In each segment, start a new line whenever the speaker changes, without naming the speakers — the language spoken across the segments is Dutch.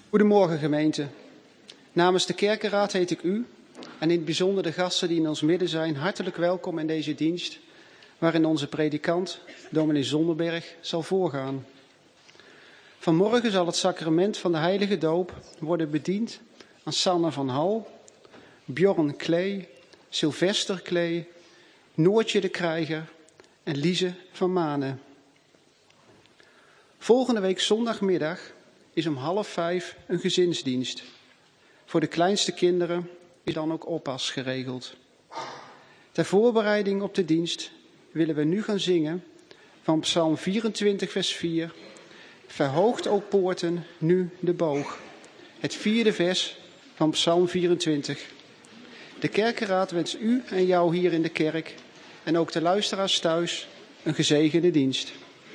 Goedemorgen gemeente. Namens de kerkenraad heet ik u en in het bijzonder de gasten die in ons midden zijn hartelijk welkom in deze dienst waarin onze predikant, dominee Zonderberg, zal voorgaan. Vanmorgen zal het sacrament van de heilige doop worden bediend aan Sanne van Hal, Bjorn Klee, Sylvester Klee, Noortje de Krijger en Lize van Manen. Volgende week zondagmiddag is om 4:30 een gezinsdienst. Voor de kleinste kinderen is dan ook oppas geregeld. Ter voorbereiding op de dienst willen we nu gaan zingen van Psalm 24 vers 4. Verhoogt, o poorten, nu de boog. Het 4e vers van Psalm 24. De kerkenraad wenst u en jou hier in de kerk en ook de luisteraars thuis een gezegende dienst.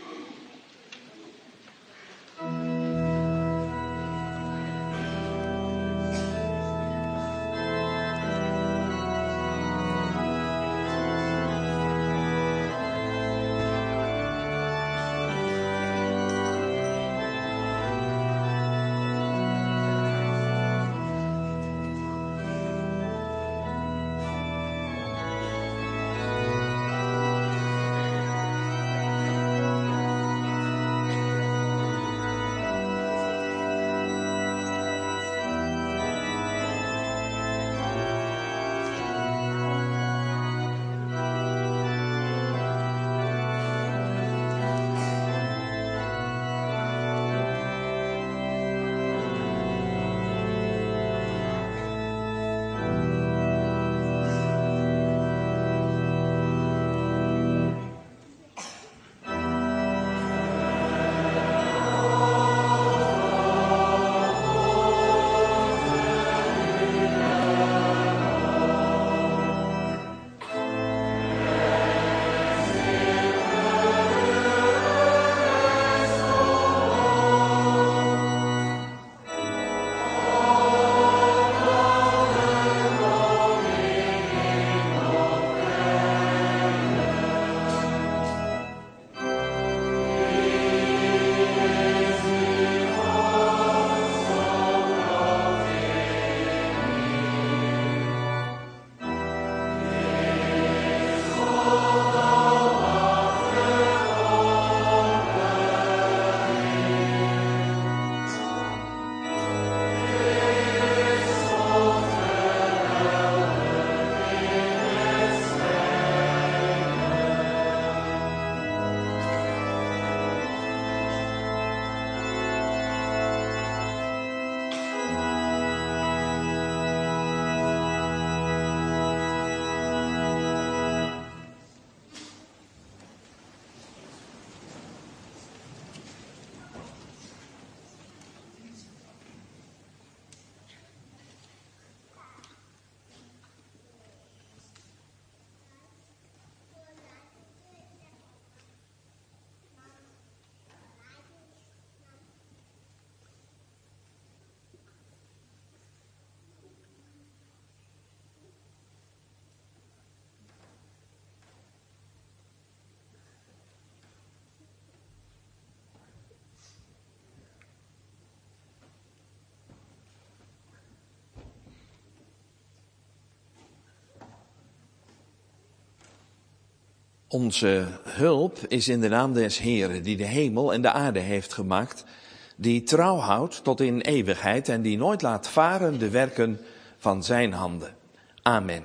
Onze hulp is in de naam des Heeren, die de hemel en de aarde heeft gemaakt, die trouw houdt tot in eeuwigheid en die nooit laat varen de werken van zijn handen. Amen.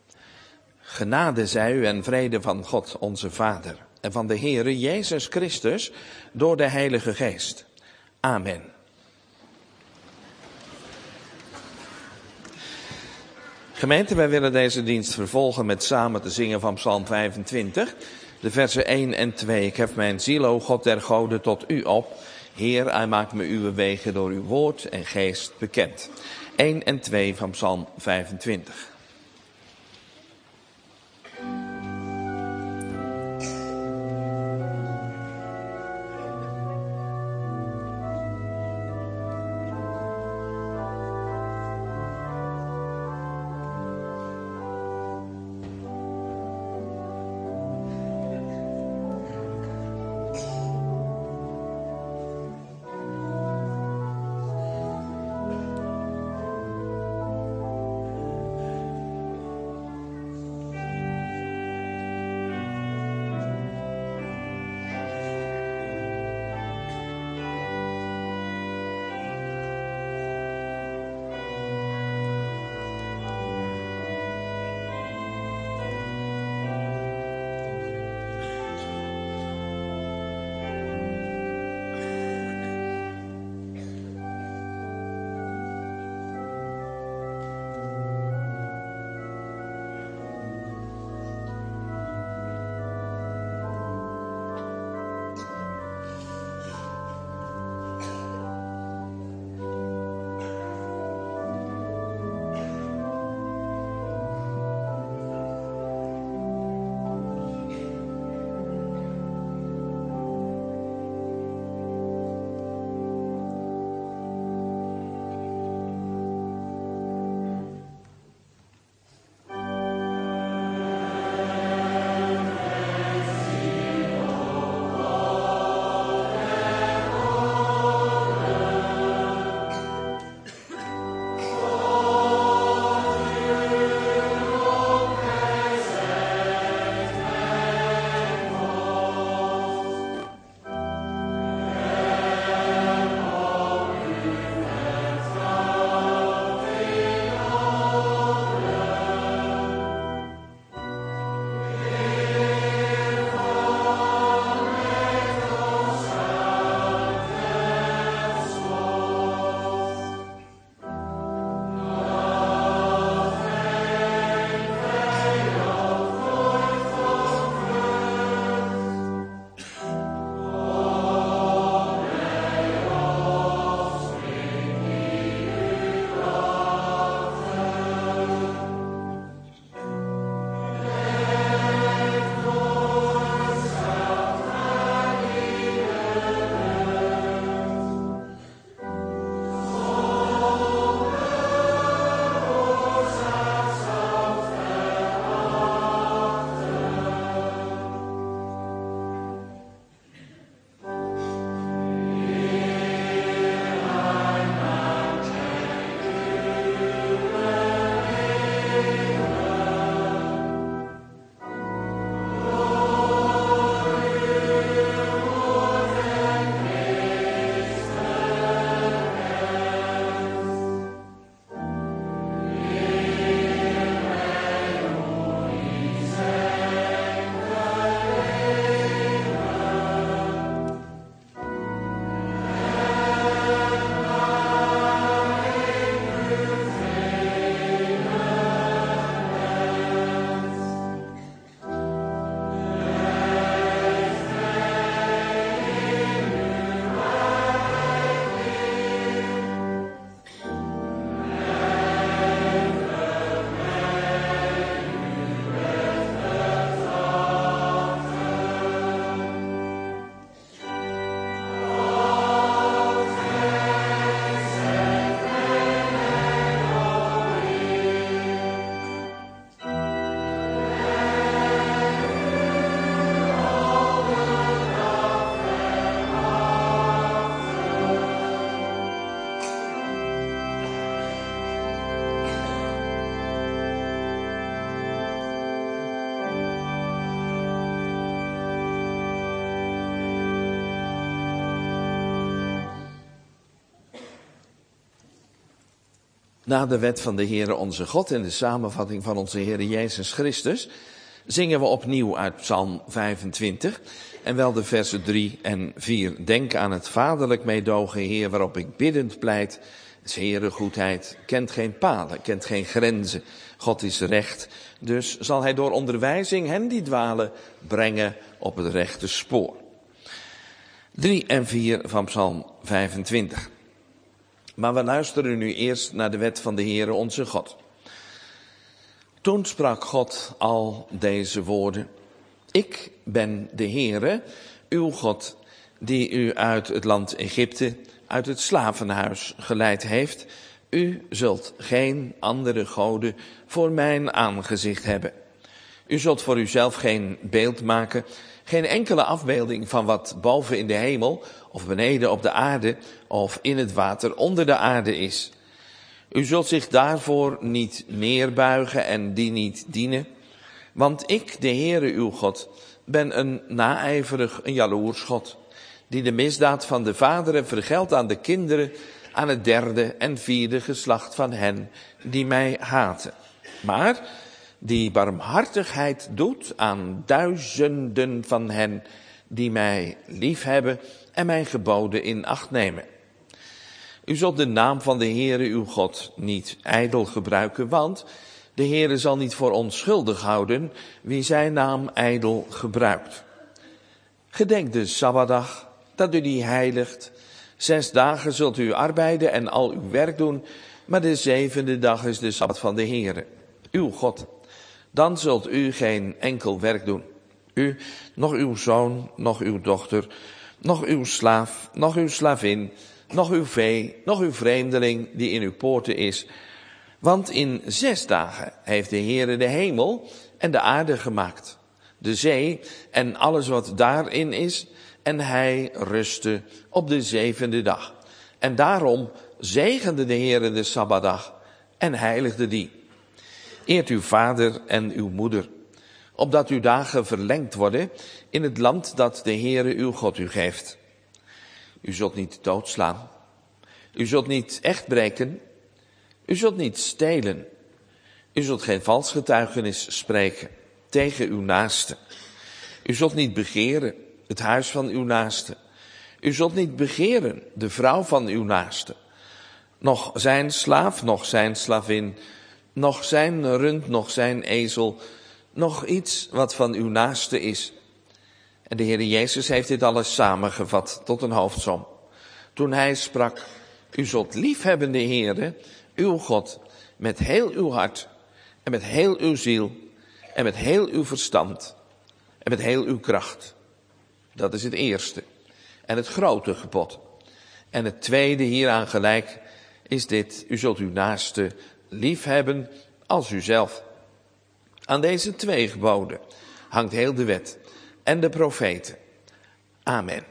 Genade zij u en vrede van God onze Vader en van de Heere Jezus Christus door de Heilige Geest. Amen. Gemeente, wij willen deze dienst vervolgen met samen te zingen van Psalm 25, de versen 1 en 2. Ik hef mijn ziel, o God der goden, tot u op. Heer, hij maakt me uw wegen door uw woord en geest bekend. 1 en 2 van Psalm 25. Na de wet van de Heere onze God en de samenvatting van onze Heere Jezus Christus zingen we opnieuw uit Psalm 25 en wel de versen 3 en 4. Denk aan het vaderlijk meedogen, Heer, waarop ik biddend pleit. Is Heere goedheid, kent geen palen, kent geen grenzen. God is recht, dus zal hij door onderwijzing hen die dwalen brengen op het rechte spoor. 3 en 4 van Psalm 25. Maar we luisteren nu eerst naar de wet van de Heere onze God. Toen sprak God al deze woorden. Ik ben de Heere, uw God, die u uit het land Egypte, uit het slavenhuis geleid heeft. U zult geen andere goden voor mijn aangezicht hebben. U zult voor uzelf geen beeld maken, geen enkele afbeelding van wat boven in de hemel of beneden op de aarde of in het water onder de aarde is. U zult zich daarvoor niet neerbuigen en die niet dienen. Want ik, de Heere uw God, ben een naijverig, een jaloers God, die de misdaad van de vaderen vergeldt aan de kinderen, aan het derde en vierde geslacht van hen die mij haten. Maar die barmhartigheid doet aan duizenden van hen die mij liefhebben en mijn geboden in acht nemen. U zult de naam van de Heere uw God niet ijdel gebruiken, want de Heere zal niet voor onschuldig houden wie zijn naam ijdel gebruikt. Gedenk de Sabbatdag, dat u die heiligt. 6 dagen zult u arbeiden en al uw werk doen, maar de 7e dag is de Sabbat van de Heere, uw God. Dan zult u geen enkel werk doen. U, nog uw zoon, nog uw dochter, nog uw slaaf, nog uw slavin, nog uw vee, nog uw vreemdeling die in uw poorten is. Want in 6 dagen heeft de Heere de hemel en de aarde gemaakt, de zee en alles wat daarin is, en hij rustte op de 7e dag. En daarom zegende de Heere de Sabbatdag en heiligde die. Eert uw vader en uw moeder, opdat uw dagen verlengd worden in het land dat de Heere uw God u geeft. U zult niet doodslaan. U zult niet echt breken. U zult niet stelen. U zult geen vals getuigenis spreken tegen uw naaste. U zult niet begeren het huis van uw naaste. U zult niet begeren de vrouw van uw naaste. Nog zijn slaaf, nog zijn slavin, nog zijn rund, nog zijn ezel, nog iets wat van uw naaste is. En de Heere Jezus heeft dit alles samengevat tot een hoofdsom. Toen hij sprak, u zult liefhebben de Heere, uw God, met heel uw hart en met heel uw ziel en met heel uw verstand en met heel uw kracht. Dat is het eerste en het grote gebod. En het tweede hieraan gelijk is dit, u zult uw naaste liefhebben als uzelf. Aan deze 2 geboden hangt heel de wet en de profeten. Amen.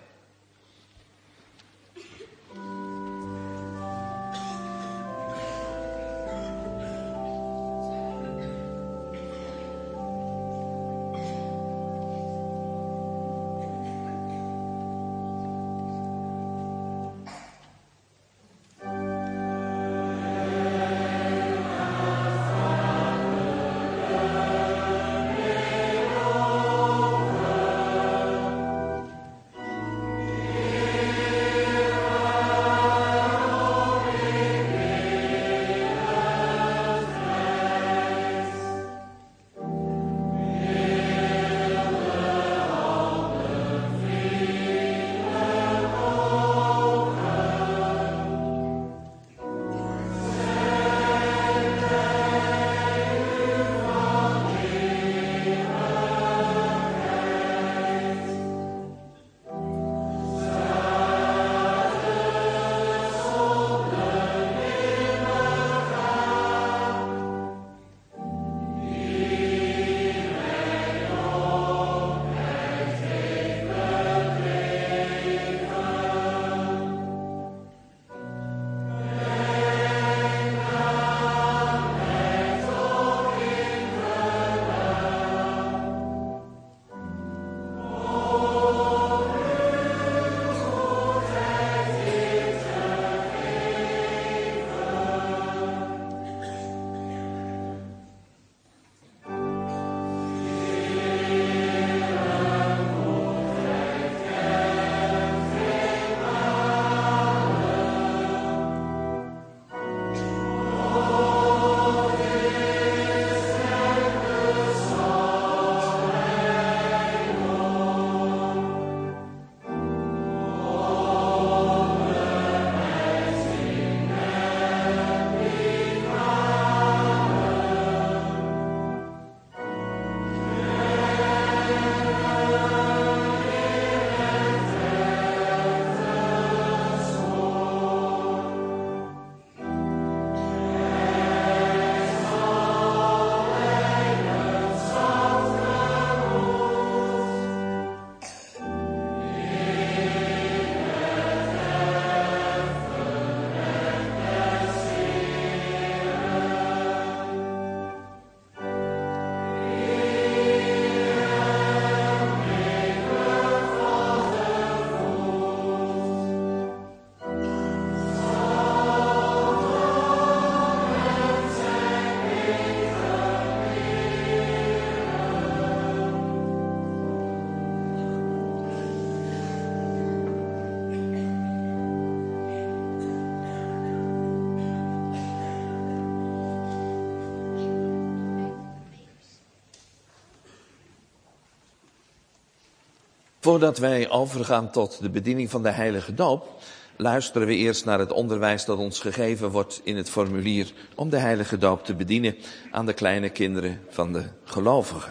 Voordat wij overgaan tot de bediening van de heilige doop, luisteren we eerst naar het onderwijs dat ons gegeven wordt in het formulier om de heilige doop te bedienen aan de kleine kinderen van de gelovigen.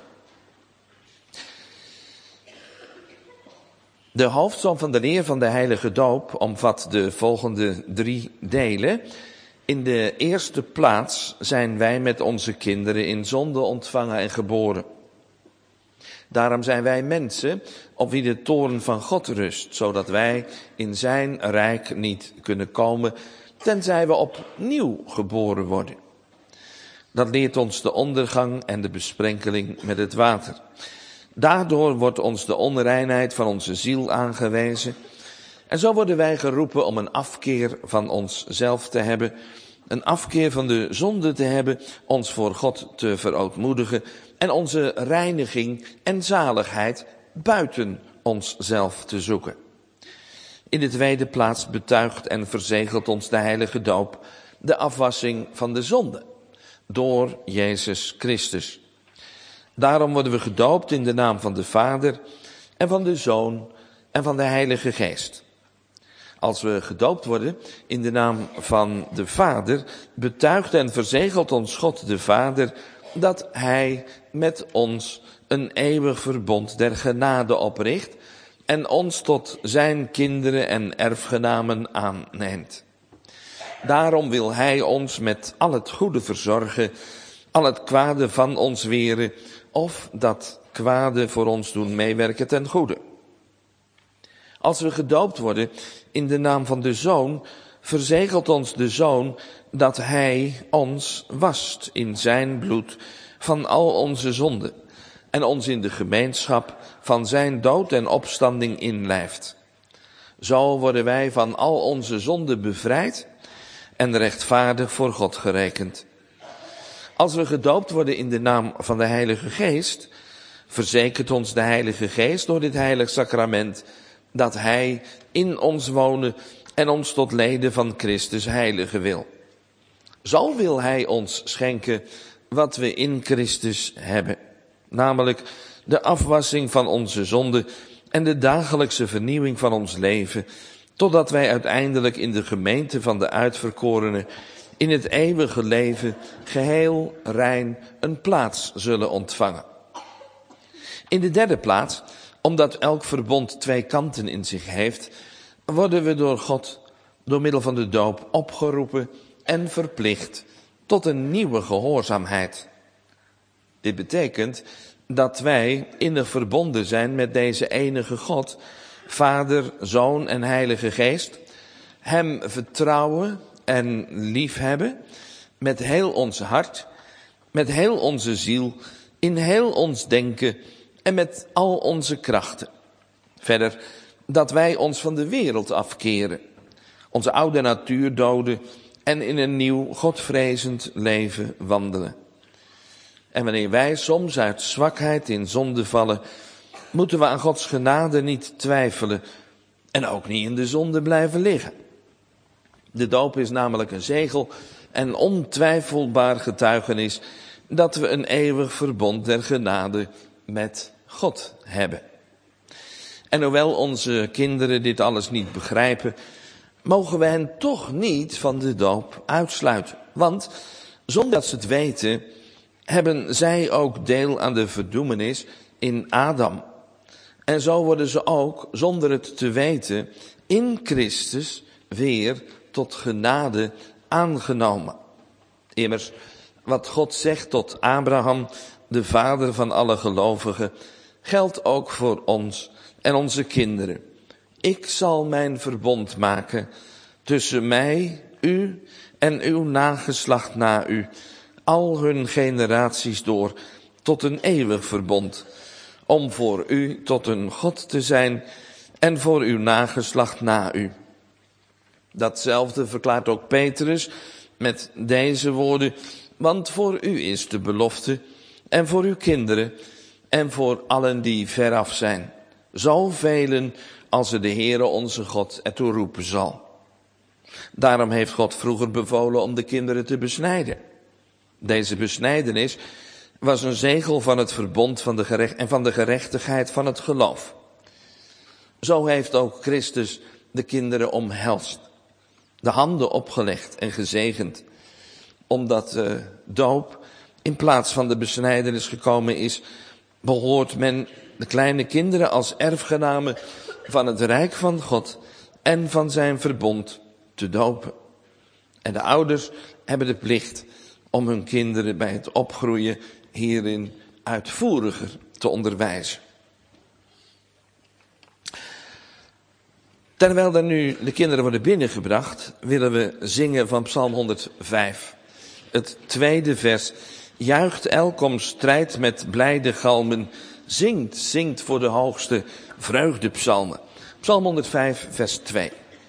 De hoofdsom van de leer van de heilige doop omvat de volgende 3 delen. In de eerste plaats zijn wij met onze kinderen in zonde ontvangen en geboren. Daarom zijn wij mensen op wie de toorn van God rust, zodat wij in zijn rijk niet kunnen komen, tenzij we opnieuw geboren worden. Dat leert ons de ondergang en de besprenkeling met het water. Daardoor wordt ons de onreinheid van onze ziel aangewezen. En zo worden wij geroepen om een afkeer van onszelf te hebben, een afkeer van de zonde te hebben, ons voor God te verootmoedigen en onze reiniging en zaligheid buiten onszelf te zoeken. In de tweede plaats betuigt en verzegelt ons de heilige doop de afwassing van de zonde door Jezus Christus. Daarom worden we gedoopt in de naam van de Vader en van de Zoon en van de Heilige Geest. Als we gedoopt worden in de naam van de Vader, betuigt en verzegelt ons God de Vader dat Hij met ons een eeuwig verbond der genade opricht en ons tot zijn kinderen en erfgenamen aanneemt. Daarom wil Hij ons met al het goede verzorgen, al het kwade van ons weren, of dat kwade voor ons doen meewerken ten goede. Als we gedoopt worden in de naam van de Zoon, verzegelt ons de Zoon dat Hij ons wast in zijn bloed van al onze zonden en ons in de gemeenschap van zijn dood en opstanding inlijft. Zo worden wij van al onze zonden bevrijd en rechtvaardig voor God gerekend. Als we gedoopt worden in de naam van de Heilige Geest, verzekert ons de Heilige Geest door dit heilig sacrament dat Hij in ons wonen en ons tot leden van Christus heiligen wil. Zo wil Hij ons schenken wat we in Christus hebben, namelijk de afwassing van onze zonde en de dagelijkse vernieuwing van ons leven, totdat wij uiteindelijk in de gemeente van de uitverkorenen in het eeuwige leven geheel rein een plaats zullen ontvangen. In de derde plaats, omdat elk verbond 2 kanten in zich heeft, worden we door God door middel van de doop opgeroepen en verplicht tot een nieuwe gehoorzaamheid. Dit betekent dat wij innig verbonden zijn met deze enige God, Vader, Zoon en Heilige Geest, Hem vertrouwen en liefhebben met heel ons hart, met heel onze ziel, in heel ons denken en met al onze krachten. Verder dat wij ons van de wereld afkeren, onze oude natuur doden en in een nieuw godvrezend leven wandelen. En wanneer wij soms uit zwakheid in zonde vallen, moeten we aan Gods genade niet twijfelen en ook niet in de zonde blijven liggen. De doop is namelijk een zegel en ontwijfelbaar getuigenis dat we een eeuwig verbond der genade met God hebben. En hoewel onze kinderen dit alles niet begrijpen, mogen we hen toch niet van de doop uitsluiten. Want zonder dat ze het weten, hebben zij ook deel aan de verdoemenis in Adam. En zo worden ze ook, zonder het te weten, in Christus weer tot genade aangenomen. Immers, wat God zegt tot Abraham, de vader van alle gelovigen, geldt ook voor ons en onze kinderen. Ik zal mijn verbond maken tussen mij, u en uw nageslacht na u, al hun generaties door, tot een eeuwig verbond, om voor u tot een God te zijn en voor uw nageslacht na u. Datzelfde verklaart ook Petrus met deze woorden, want voor u is de belofte en voor uw kinderen en voor allen die veraf zijn, zoveel als er de Heere onze God ertoe roepen zal. Daarom heeft God vroeger bevolen om de kinderen te besnijden. Deze besnijdenis was een zegel van het verbond van de gerechtigheid van het geloof. Zo heeft ook Christus de kinderen omhelst, de handen opgelegd en gezegend, omdat doop in plaats van de besnijdenis gekomen is, behoort men de kleine kinderen als erfgenamen van het rijk van God en van zijn verbond te dopen. En de ouders hebben de plicht om hun kinderen bij het opgroeien hierin uitvoeriger te onderwijzen. Terwijl er nu de kinderen worden binnengebracht, willen we zingen van Psalm 105. Het tweede vers. Juicht elk om strijd met blijde galmen. Zingt voor de hoogste vreugdepsalmen. Psalm 105 vers 2.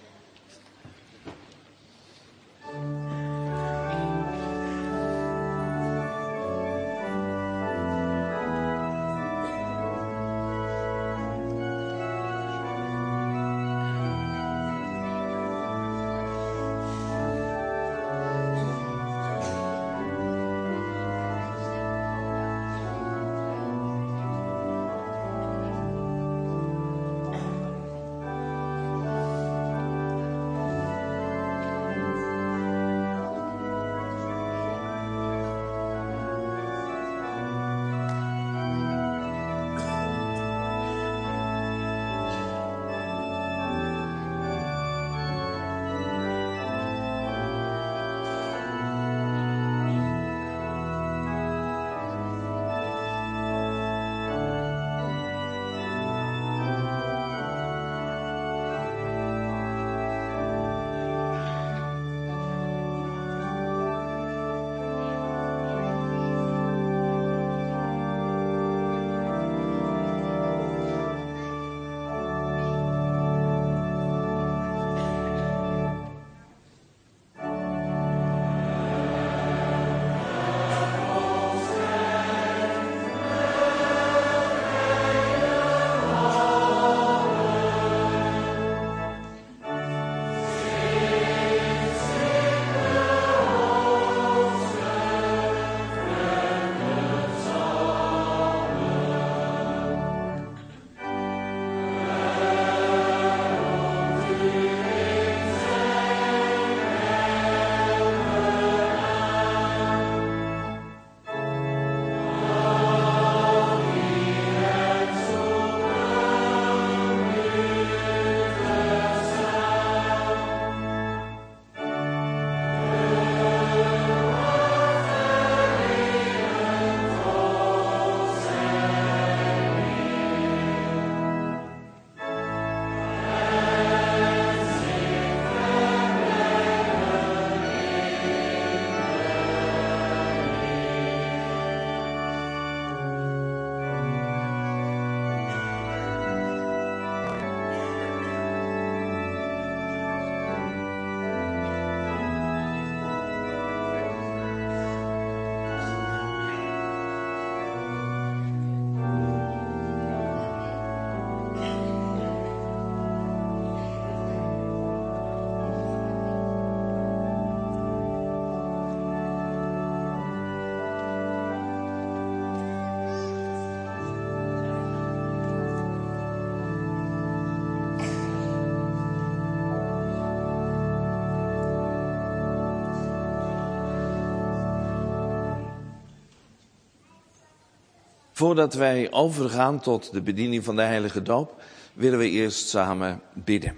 Voordat wij overgaan tot de bediening van de heilige doop, willen we eerst samen bidden.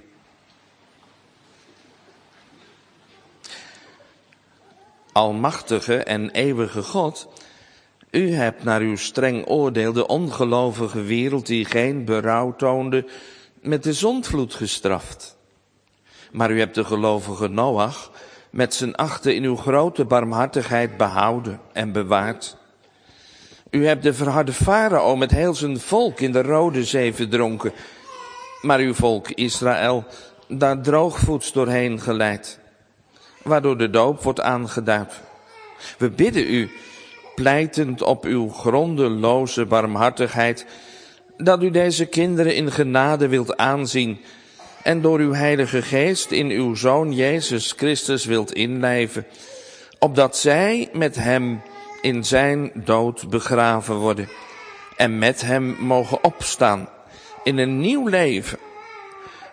Almachtige en eeuwige God, u hebt naar uw streng oordeel de ongelovige wereld die geen berouw toonde met de zondvloed gestraft. Maar u hebt de gelovige Noach met z'n achten in uw grote barmhartigheid behouden en bewaard. U hebt de verharde Farao met heel zijn volk in de Rode Zee verdronken, maar uw volk Israël daar droogvoets doorheen geleid, waardoor de doop wordt aangeduid. We bidden u, pleitend op uw grondeloze barmhartigheid, dat u deze kinderen in genade wilt aanzien en door uw heilige geest in uw Zoon Jezus Christus wilt inlijven, opdat zij met hem in zijn dood begraven worden en met hem mogen opstaan in een nieuw leven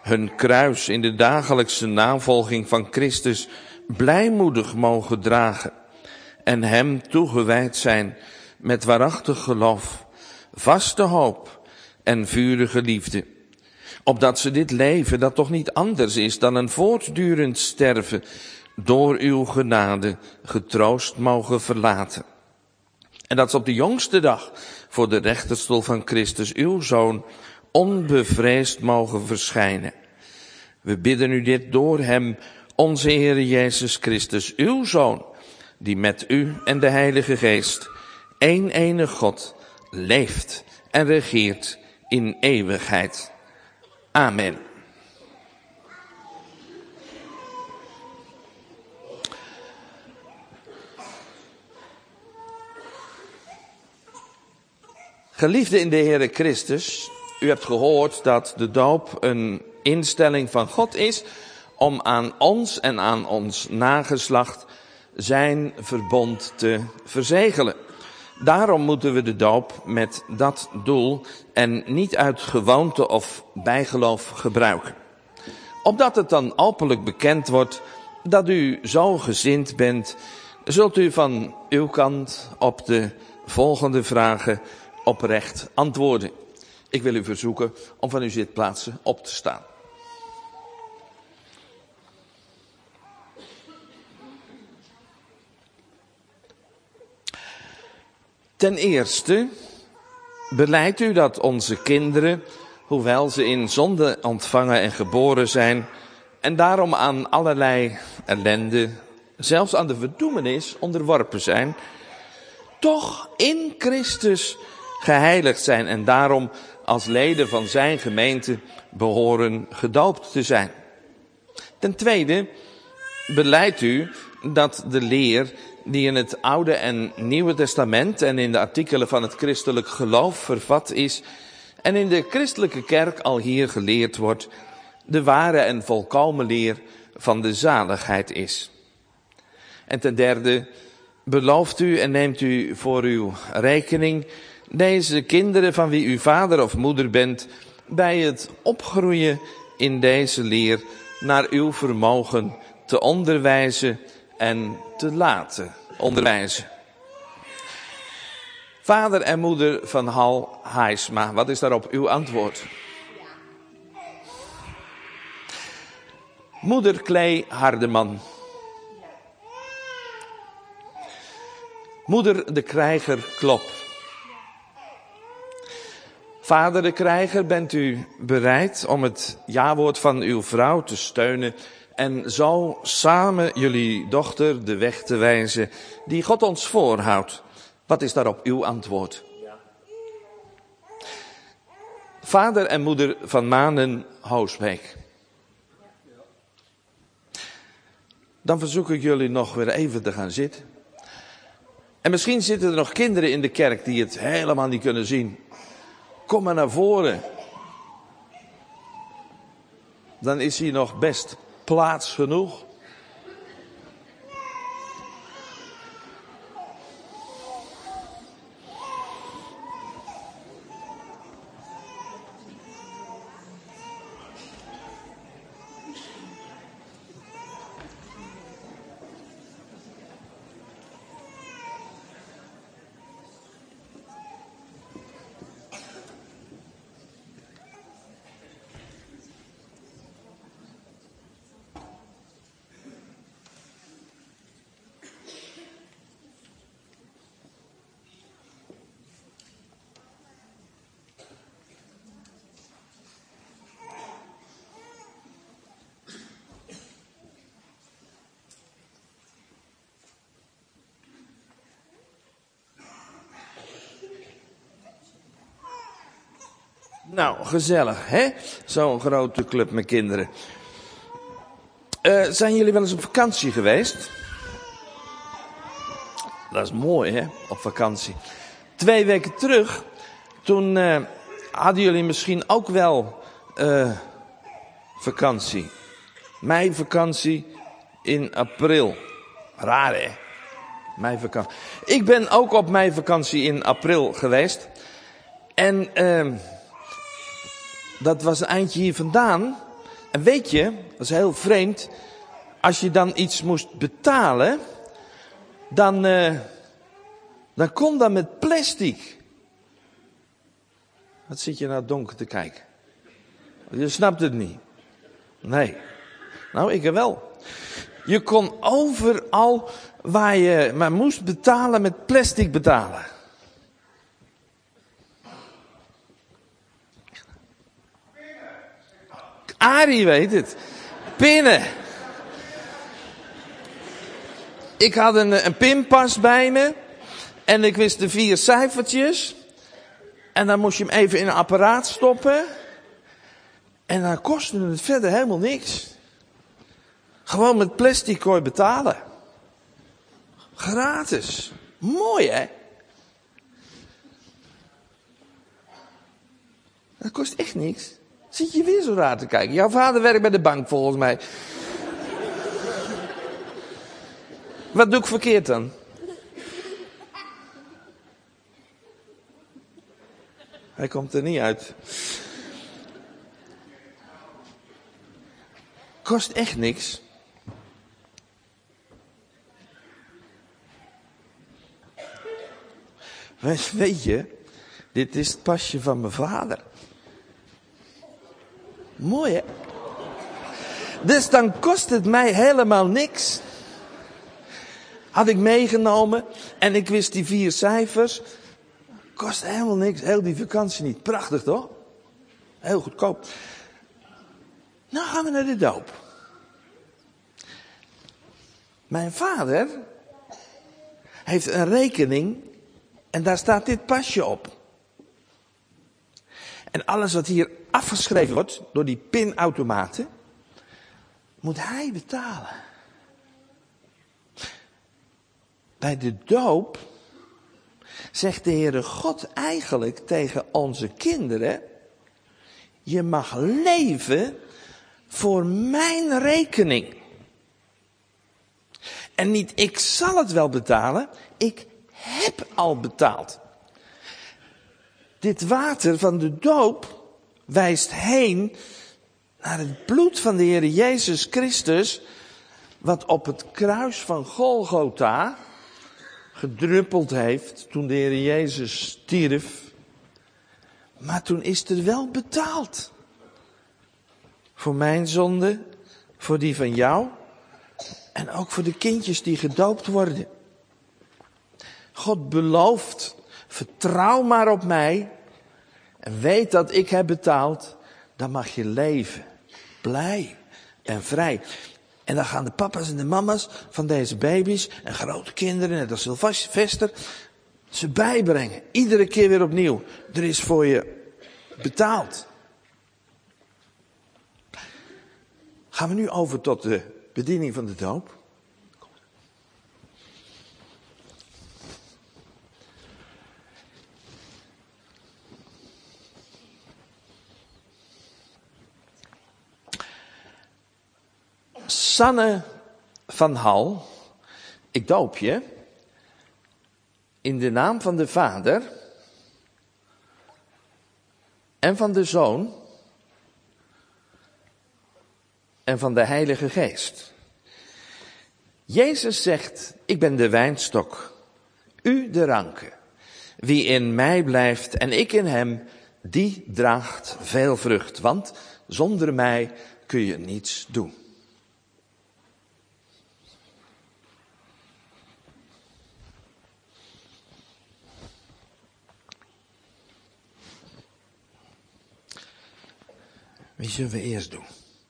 hun kruis in de dagelijkse navolging van Christus blijmoedig mogen dragen en hem toegewijd zijn met waarachtig geloof, vaste hoop en vurige liefde. Opdat ze dit leven, dat toch niet anders is dan een voortdurend sterven, door uw genade getroost mogen verlaten. En dat ze op de jongste dag voor de rechterstoel van Christus, uw Zoon, onbevreesd mogen verschijnen. We bidden u dit door hem, onze Heere Jezus Christus, uw Zoon, die met u en de Heilige Geest, één enig God, leeft en regeert in eeuwigheid. Amen. Geliefden in de Heere Christus, u hebt gehoord dat de doop een instelling van God is om aan ons en aan ons nageslacht zijn verbond te verzegelen. Daarom moeten we de doop met dat doel en niet uit gewoonte of bijgeloof gebruiken. Opdat het dan openlijk bekend wordt dat u zo gezind bent, zult u van uw kant op de volgende vragen oprecht antwoorden. Ik wil u verzoeken om van uw zitplaatsen op te staan. Ten eerste belijdt u dat onze kinderen, hoewel ze in zonde ontvangen en geboren zijn, en daarom aan allerlei ellende, zelfs aan de verdoemenis onderworpen zijn, toch in Christus geheiligd zijn en daarom als leden van zijn gemeente behoren gedoopt te zijn. Ten tweede belijdt u dat de leer die in het Oude en Nieuwe Testament en in de artikelen van het christelijk geloof vervat is en in de christelijke kerk al hier geleerd wordt, de ware en volkomen leer van de zaligheid is. En ten derde belooft u en neemt u voor uw rekening deze kinderen van wie u vader of moeder bent bij het opgroeien in deze leer naar uw vermogen te onderwijzen en te laten onderwijzen. Vader en moeder van Hal Heisma, wat is daarop uw antwoord? Moeder Klee Hardeman. Moeder de Krijger Klop. Vader de Krijger, bent u bereid om het jawoord van uw vrouw te steunen en zo samen jullie dochter de weg te wijzen die God ons voorhoudt? Wat is daarop uw antwoord? Ja. Vader en moeder van Manen Hoosbeek. Dan verzoek ik jullie nog weer even te gaan zitten. En misschien zitten er nog kinderen in de kerk die het helemaal niet kunnen zien. Kom maar naar voren. Dan is hier nog best plaats genoeg. Nou, gezellig, hè? Zo'n grote club met kinderen. Zijn jullie wel eens op vakantie geweest? Dat is mooi, hè? Op vakantie. 2 weken terug, toen hadden jullie misschien ook wel vakantie. Meivakantie in april. Raar, hè? Meivakantie. Ik ben ook op meivakantie in april geweest. En dat was een eindje hier vandaan. En weet je, dat is heel vreemd, als je dan iets moest betalen, dan kon dat met plastic. Wat zit je nou donker te kijken? Je snapt het niet. Nee. Nou, ik wel. Je kon overal waar je maar moest betalen met plastic betalen. Arie weet het. Pinnen. Ik had een pinpas bij me. En ik wist de 4 cijfertjes. En dan moest je hem even in een apparaat stoppen. En dan kostte het verder helemaal niks. Gewoon met plastic kon je betalen. Gratis. Mooi, hè? Dat kost echt niks. Zit je weer zo raar te kijken? Jouw vader werkt bij de bank volgens mij. Wat doe ik verkeerd dan? Hij komt er niet uit. Kost echt niks. Weet je, dit is het pasje van mijn vader. Mooi, hè? Dus dan kost het mij helemaal niks. Had ik meegenomen en ik wist die 4 cijfers. Kost helemaal niks, heel die vakantie niet. Prachtig, toch? Heel goedkoop. Nou gaan we naar de doop. Mijn vader heeft een rekening en daar staat dit pasje op. En alles wat hier afgeschreven wordt door die pinautomaten, moet hij betalen. Bij de doop zegt de Heere God eigenlijk tegen onze kinderen: je mag leven voor mijn rekening. En niet ik zal het wel betalen, ik heb al betaald. Dit water van de doop wijst heen naar het bloed van de Heer Jezus Christus, wat op het kruis van Golgotha gedruppeld heeft toen de Heer Jezus stierf. Maar toen is er wel betaald. Voor mijn zonde, voor die van jou en ook voor de kindjes die gedoopt worden. God belooft, vertrouw maar op mij en weet dat ik heb betaald, dan mag je leven, blij en vrij. En dan gaan de papa's en de mama's van deze baby's en grote kinderen, net als Sylvester, ze bijbrengen. Iedere keer weer opnieuw. Er is voor je betaald. Gaan we nu over tot de bediening van de doop. Sanne van Hal, ik doop je in de naam van de Vader en van de Zoon en van de Heilige Geest. Jezus zegt, ik ben de wijnstok, u de ranken. Wie in mij blijft en ik in hem, die draagt veel vrucht. Want zonder mij kun je niets doen. Wie zullen we eerst doen?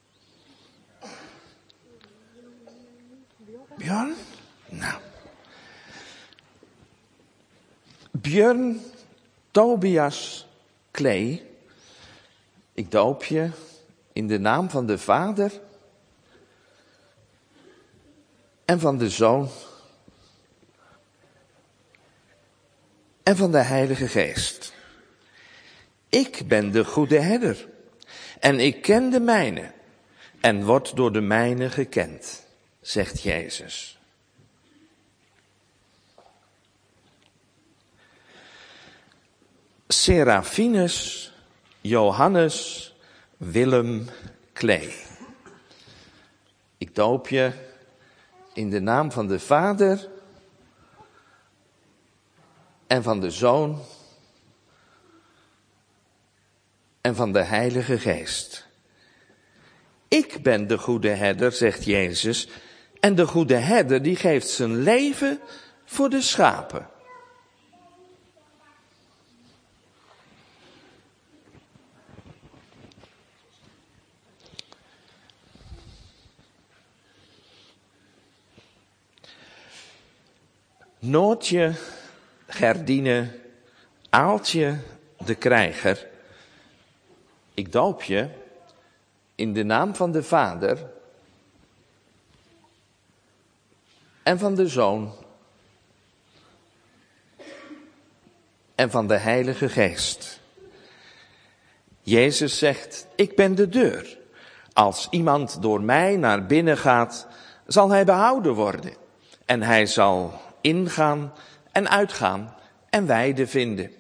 Björn? Nou. Björn Tobias Klee, ik doop je in de naam van de Vader en van de Zoon en van de Heilige Geest. Ik ben de goede herder en ik ken de mijne en word door de mijne gekend, zegt Jezus. Serafinus Johannes Willem Klee. Ik doop je in de naam van de Vader en van de Zoon en van de Heilige Geest. Ik ben de goede herder, zegt Jezus, en de goede herder die geeft zijn leven voor de schapen. Noortje, Gerdine, Aaltje, de krijger. Ik doop je in de naam van de Vader en van de Zoon en van de Heilige Geest. Jezus zegt, ik ben de deur. Als iemand door mij naar binnen gaat, zal hij behouden worden. En hij zal ingaan en uitgaan en weide vinden.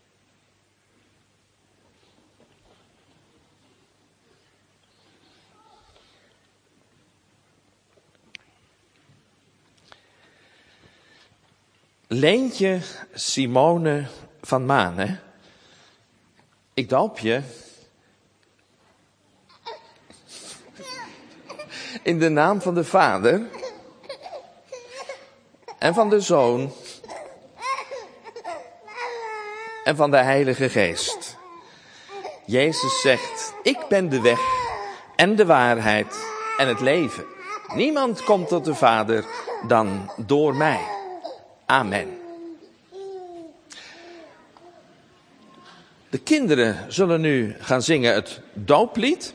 Leentje Simone van Manen, ik doop je in de naam van de Vader en van de Zoon en van de Heilige Geest. Jezus zegt, ik ben de weg en de waarheid en het leven. Niemand komt tot de Vader dan door mij. Amen. De kinderen zullen nu gaan zingen het dooplied.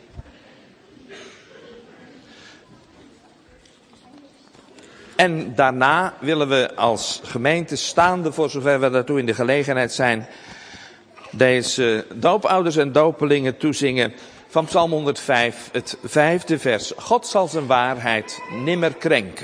En daarna willen we als gemeente staande, voor zover we daartoe in de gelegenheid zijn, deze doopouders en dopelingen toezingen van Psalm 105, het 5e vers. God zal zijn waarheid nimmer krenken.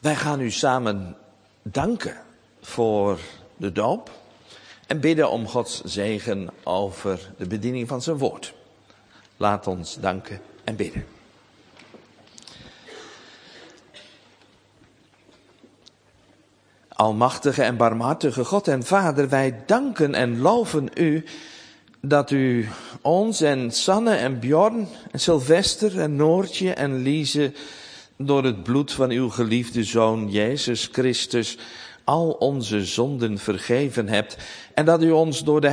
Wij gaan u samen danken voor de doop en bidden om Gods zegen over de bediening van zijn woord. Laat ons danken en bidden. Almachtige en barmhartige God en Vader, wij danken en loven u dat u ons en Sanne en Bjorn en Sylvester en Noortje en Lize door het bloed van uw geliefde Zoon Jezus Christus al onze zonden vergeven hebt en dat u ons door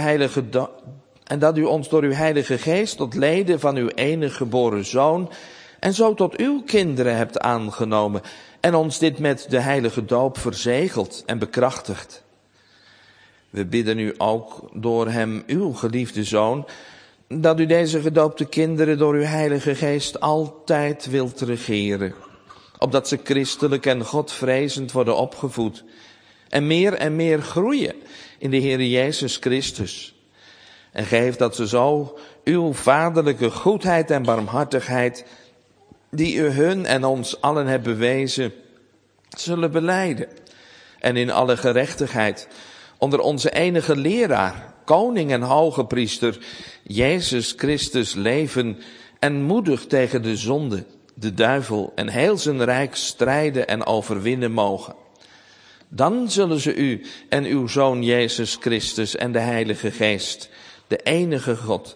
uw Heilige Geest tot leden van uw enige geboren Zoon en zo tot uw kinderen hebt aangenomen en ons dit met de heilige doop verzegeld en bekrachtigd. We bidden u ook door hem, uw geliefde Zoon, dat u deze gedoopte kinderen door uw Heilige Geest altijd wilt regeren, opdat ze christelijk en godvrezend worden opgevoed en meer groeien in de Heer Jezus Christus. En geef dat ze zo uw vaderlijke goedheid en barmhartigheid, die u hun en ons allen hebt bewezen, zullen belijden. En in alle gerechtigheid onder onze enige leraar, koning en hoge priester, Jezus Christus leven en moedig tegen de zonde, de duivel en heel zijn rijk strijden en overwinnen mogen. Dan zullen ze u en uw Zoon Jezus Christus en de Heilige Geest, de enige God,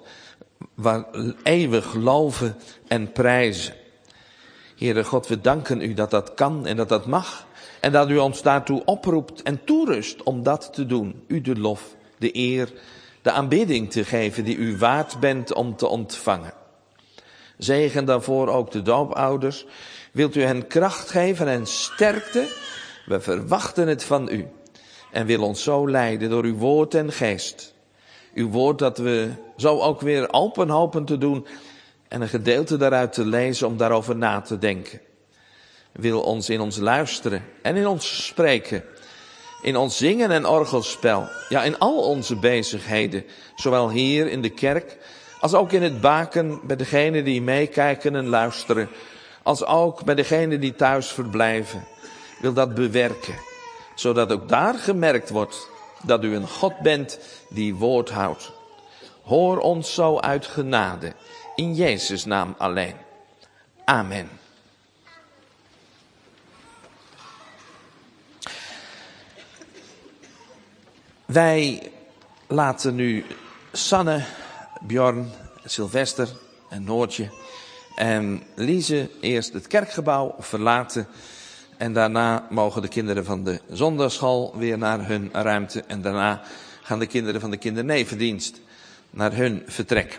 eeuwig loven en prijzen. Heere God, we danken u dat dat kan en dat dat mag. En dat u ons daartoe oproept en toerust om dat te doen. U de lof, de eer, de aanbidding te geven die u waard bent om te ontvangen. Zegen daarvoor ook de doopouders. Wilt u hen kracht geven en sterkte? We verwachten het van u. En wil ons zo leiden door uw woord en geest. Uw woord dat we zo ook weer open hopen te doen en een gedeelte daaruit te lezen om daarover na te denken. Wil ons in ons luisteren en in ons spreken, in ons zingen en orgelspel, ja in al onze bezigheden, zowel hier in de kerk als ook in het baken bij degenen die meekijken en luisteren, als ook bij degenen die thuis verblijven. Wil dat bewerken, zodat ook daar gemerkt wordt dat u een God bent die woord houdt. Hoor ons zo uit genade, in Jezus' naam alleen. Amen. Wij laten nu Sanne, Bjorn, Sylvester en Noortje en Lize eerst het kerkgebouw verlaten. En daarna mogen de kinderen van de zondagschool weer naar hun ruimte. En daarna gaan de kinderen van de kindernevendienst naar hun vertrek.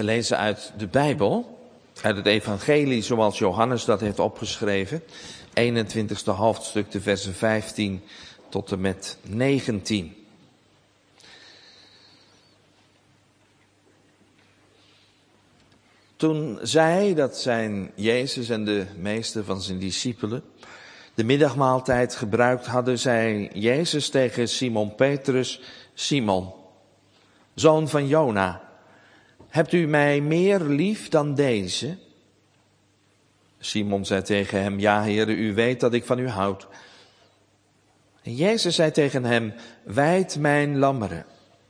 lezen uit de Bijbel, uit het evangelie zoals Johannes dat heeft opgeschreven. 21ste hoofdstuk, de versen 15 tot en met 19. Toen zij, dat zijn Jezus en de meeste van zijn discipelen, de middagmaaltijd gebruikt hadden, zei Jezus tegen Simon Petrus: Simon, zoon van Jona, hebt u mij meer lief dan deze? Simon zei tegen hem: ja, Heere, u weet dat ik van u houd. En Jezus zei tegen hem: wijd mijn lammeren.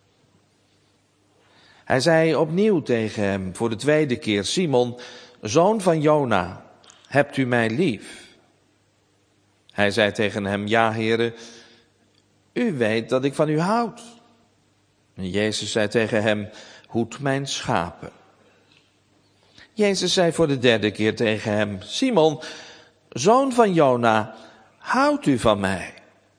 Hij zei opnieuw tegen hem voor de tweede keer: Simon, zoon van Jona, hebt u mij lief? Hij zei tegen hem: ja, Heere, u weet dat ik van u houd. En Jezus zei tegen hem: hoed mijn schapen. Jezus zei voor de derde keer tegen hem: Simon, zoon van Jona, houdt u van mij?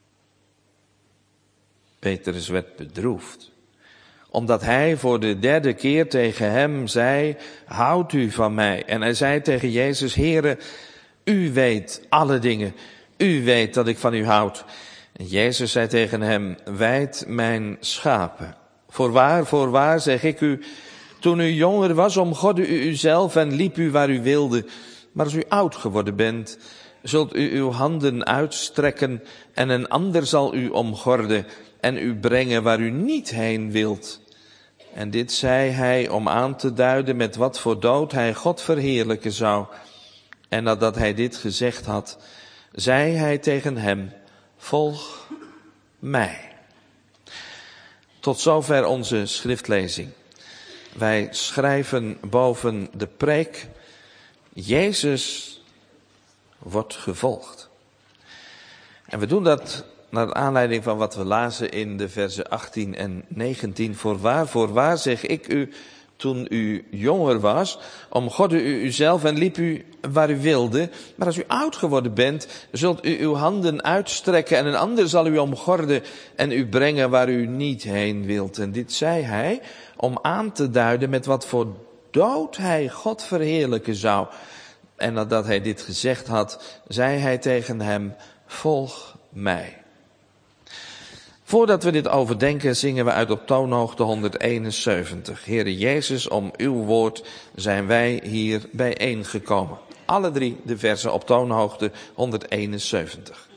Petrus werd bedroefd, omdat hij voor de derde keer tegen hem zei: houdt u van mij? En hij zei tegen Jezus: Heere, u weet alle dingen. U weet dat ik van u houd. En Jezus zei tegen hem: wijd mijn schapen. Voorwaar, zeg ik u, toen u jonger was, omgordde u uzelf en liep u waar u wilde. Maar als u oud geworden bent, zult u uw handen uitstrekken en een ander zal u omgorden en u brengen waar u niet heen wilt. En dit zei hij om aan te duiden met wat voor dood hij God verheerlijken zou. En nadat hij dit gezegd had, zei hij tegen hem: volg mij. Tot zover onze schriftlezing. Wij schrijven boven de preek: Jezus wordt gevolgd. En we doen dat naar aanleiding van wat we lazen in de versen 18 en 19. Voorwaar zeg ik u, toen u jonger was, omgordde u uzelf en liep u waar u wilde. Maar als u oud geworden bent, zult u uw handen uitstrekken en een ander zal u omgorden en u brengen waar u niet heen wilt. En dit zei hij om aan te duiden met wat voor dood hij God verheerlijken zou. En nadat hij dit gezegd had, zei hij tegen hem: volg mij. Voordat we dit overdenken, zingen we uit op toonhoogte 171. Heere Jezus, om uw woord zijn wij hier bijeengekomen. Alle drie de versen op toonhoogte 171.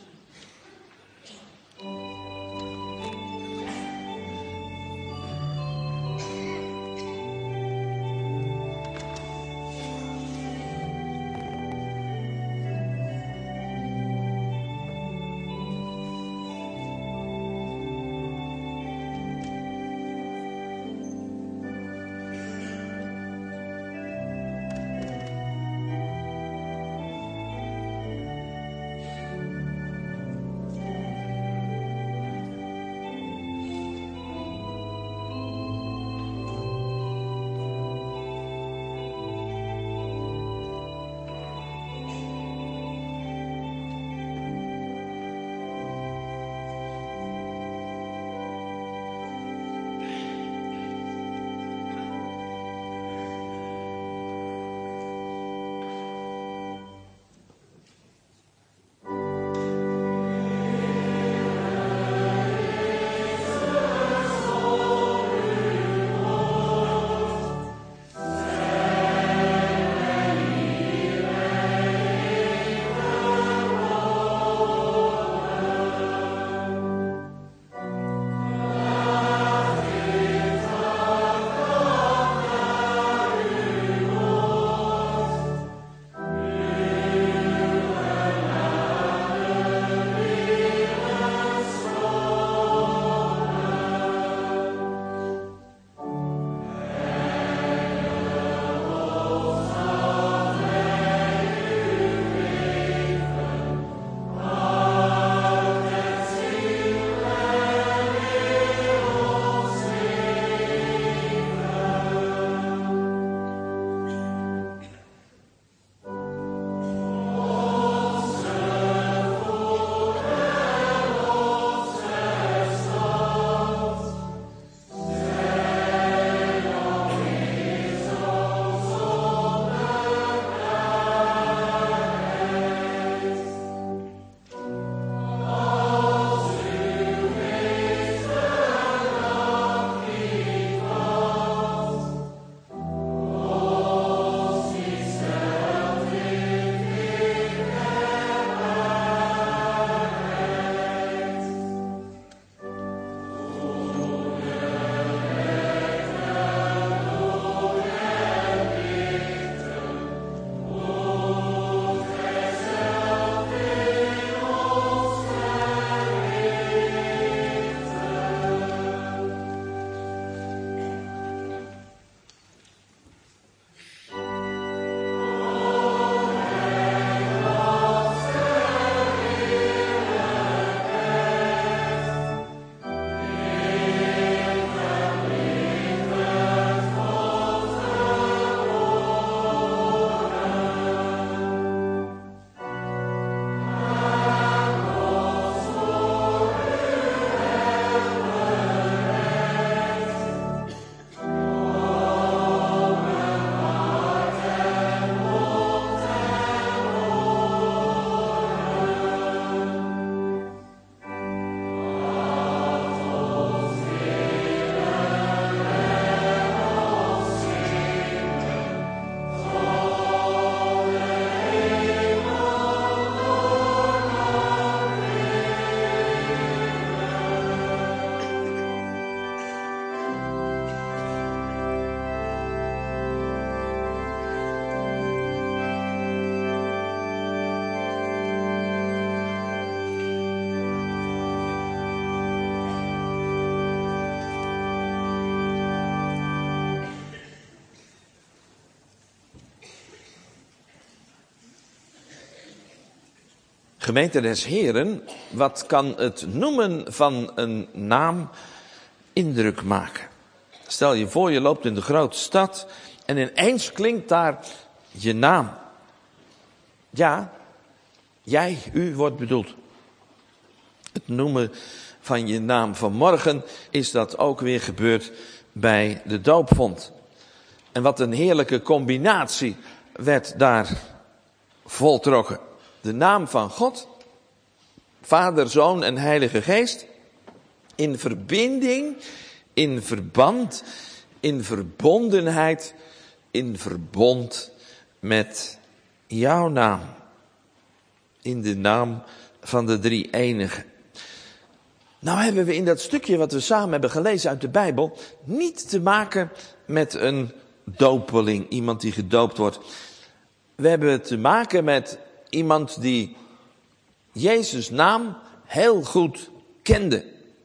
Gemeente des Heren, wat kan het noemen van een naam indruk maken? Stel je voor, je loopt in de grote stad en ineens klinkt daar je naam. Ja, jij, u wordt bedoeld. Het noemen van je naam. Vanmorgen is dat ook weer gebeurd bij de doopvond. En wat een heerlijke combinatie werd daar voltrokken. De naam van God, Vader, Zoon en Heilige Geest, in verbinding, in verband, in verbondenheid, in verbond met jouw naam. In de naam van de Drie-enige. Nou hebben we in dat stukje wat we samen hebben gelezen uit de Bijbel niet te maken met een dopeling, iemand die gedoopt wordt. We hebben te maken met iemand die Jezus' naam heel goed kende.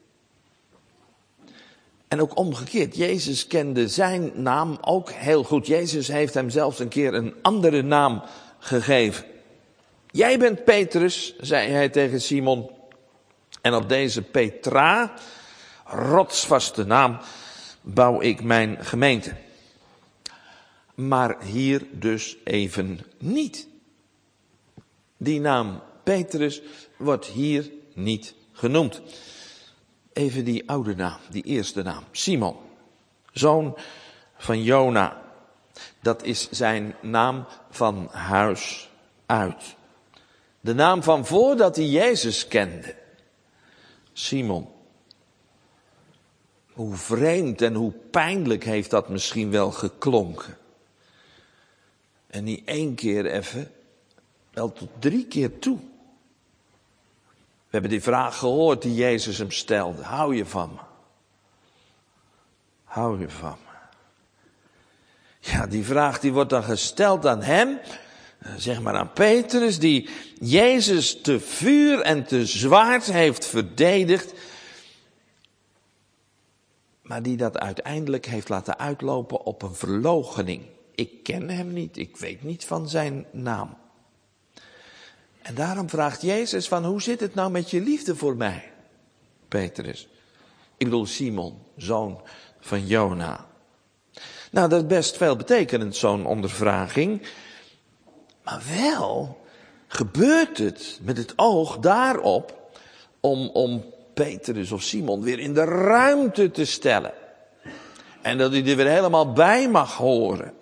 En ook omgekeerd, Jezus kende zijn naam ook heel goed. Jezus heeft hem zelfs een keer een andere naam gegeven. Jij bent Petrus, zei hij tegen Simon. En op deze Petra, rotsvaste naam, bouw ik mijn gemeente. Maar hier dus even niet. Die naam Petrus wordt hier niet genoemd. Even die oude naam, die eerste naam. Simon, zoon van Jona. Dat is zijn naam van huis uit. De naam van voordat hij Jezus kende. Simon. Hoe vreemd en hoe pijnlijk heeft dat misschien wel geklonken. En niet 1 keer even, wel tot 3 keer toe. We hebben die vraag gehoord die Jezus hem stelde. Hou je van me? Hou je van me? Ja, die vraag die wordt dan gesteld aan hem, zeg maar aan Petrus, die Jezus te vuur en te zwaard heeft verdedigd, maar die dat uiteindelijk heeft laten uitlopen op een verloochening. Ik ken hem niet, ik weet niet van zijn naam. En daarom vraagt Jezus van, hoe zit het nou met je liefde voor mij, Petrus? Ik bedoel Simon, zoon van Jona. Nou, dat is best veelbetekenend, zo'n ondervraging. Maar wel gebeurt het met het oog daarop om Petrus of Simon weer in de ruimte te stellen. En dat hij er weer helemaal bij mag horen.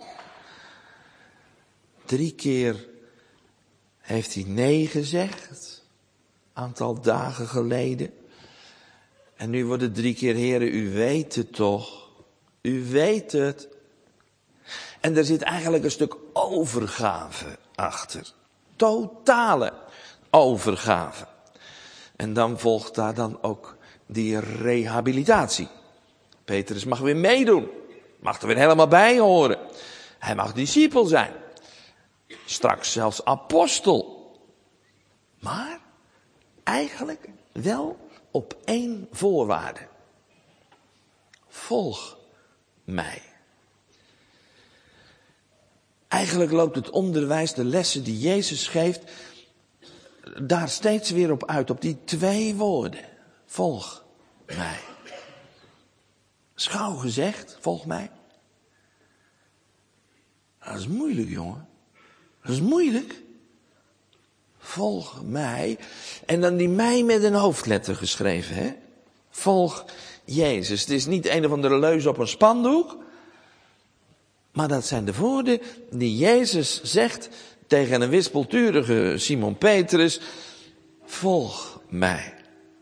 3 keer heeft hij nee gezegd, aantal dagen geleden. En nu wordt het 3 keer, Heere, u weet het toch? U weet het. En er zit eigenlijk een stuk overgave achter. Totale overgave. En dan volgt daar dan ook die rehabilitatie. Petrus mag weer meedoen. Mag er weer helemaal bij horen. Hij mag discipel zijn. Straks zelfs apostel. Maar eigenlijk wel op 1 voorwaarde. Volg mij. Eigenlijk loopt het onderwijs, de lessen die Jezus geeft, daar steeds weer op uit, op die 2 woorden. Volg mij. Schouw gezegd, volg mij. Dat is moeilijk, jongen. Dat is moeilijk. Volg mij. En dan die mij met een hoofdletter geschreven, hè. Volg Jezus. Het is niet een of andere leus op een spandoek. Maar dat zijn de woorden die Jezus zegt tegen een wispelturige Simon Petrus. Volg mij.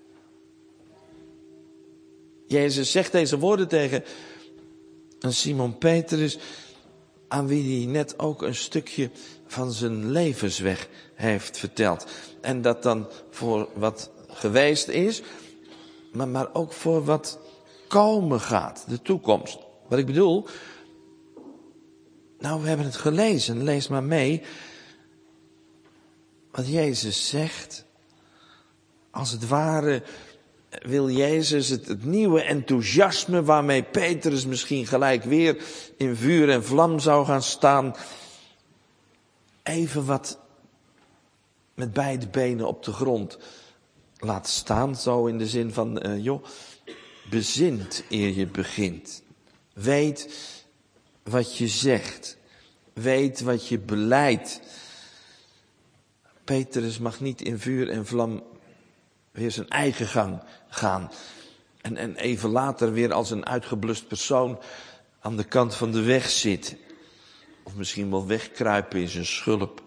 Jezus zegt deze woorden tegen een Simon Petrus, aan wie hij net ook een stukje van zijn levensweg heeft verteld. En dat dan voor wat geweest is, maar ook voor wat komen gaat, de toekomst. Wat ik bedoel, nou, we hebben het gelezen, lees maar mee. Wat Jezus zegt, als het ware wil Jezus het nieuwe enthousiasme waarmee Petrus misschien gelijk weer in vuur en vlam zou gaan staan, even wat met beide benen op de grond laat staan. Zo in de zin van, bezint eer je begint. Weet wat je zegt. Weet wat je belijdt. Petrus mag niet in vuur en vlam weer zijn eigen gang gaan. En even later weer als een uitgeblust persoon aan de kant van de weg zitten. Of misschien wel wegkruipen in zijn schulp.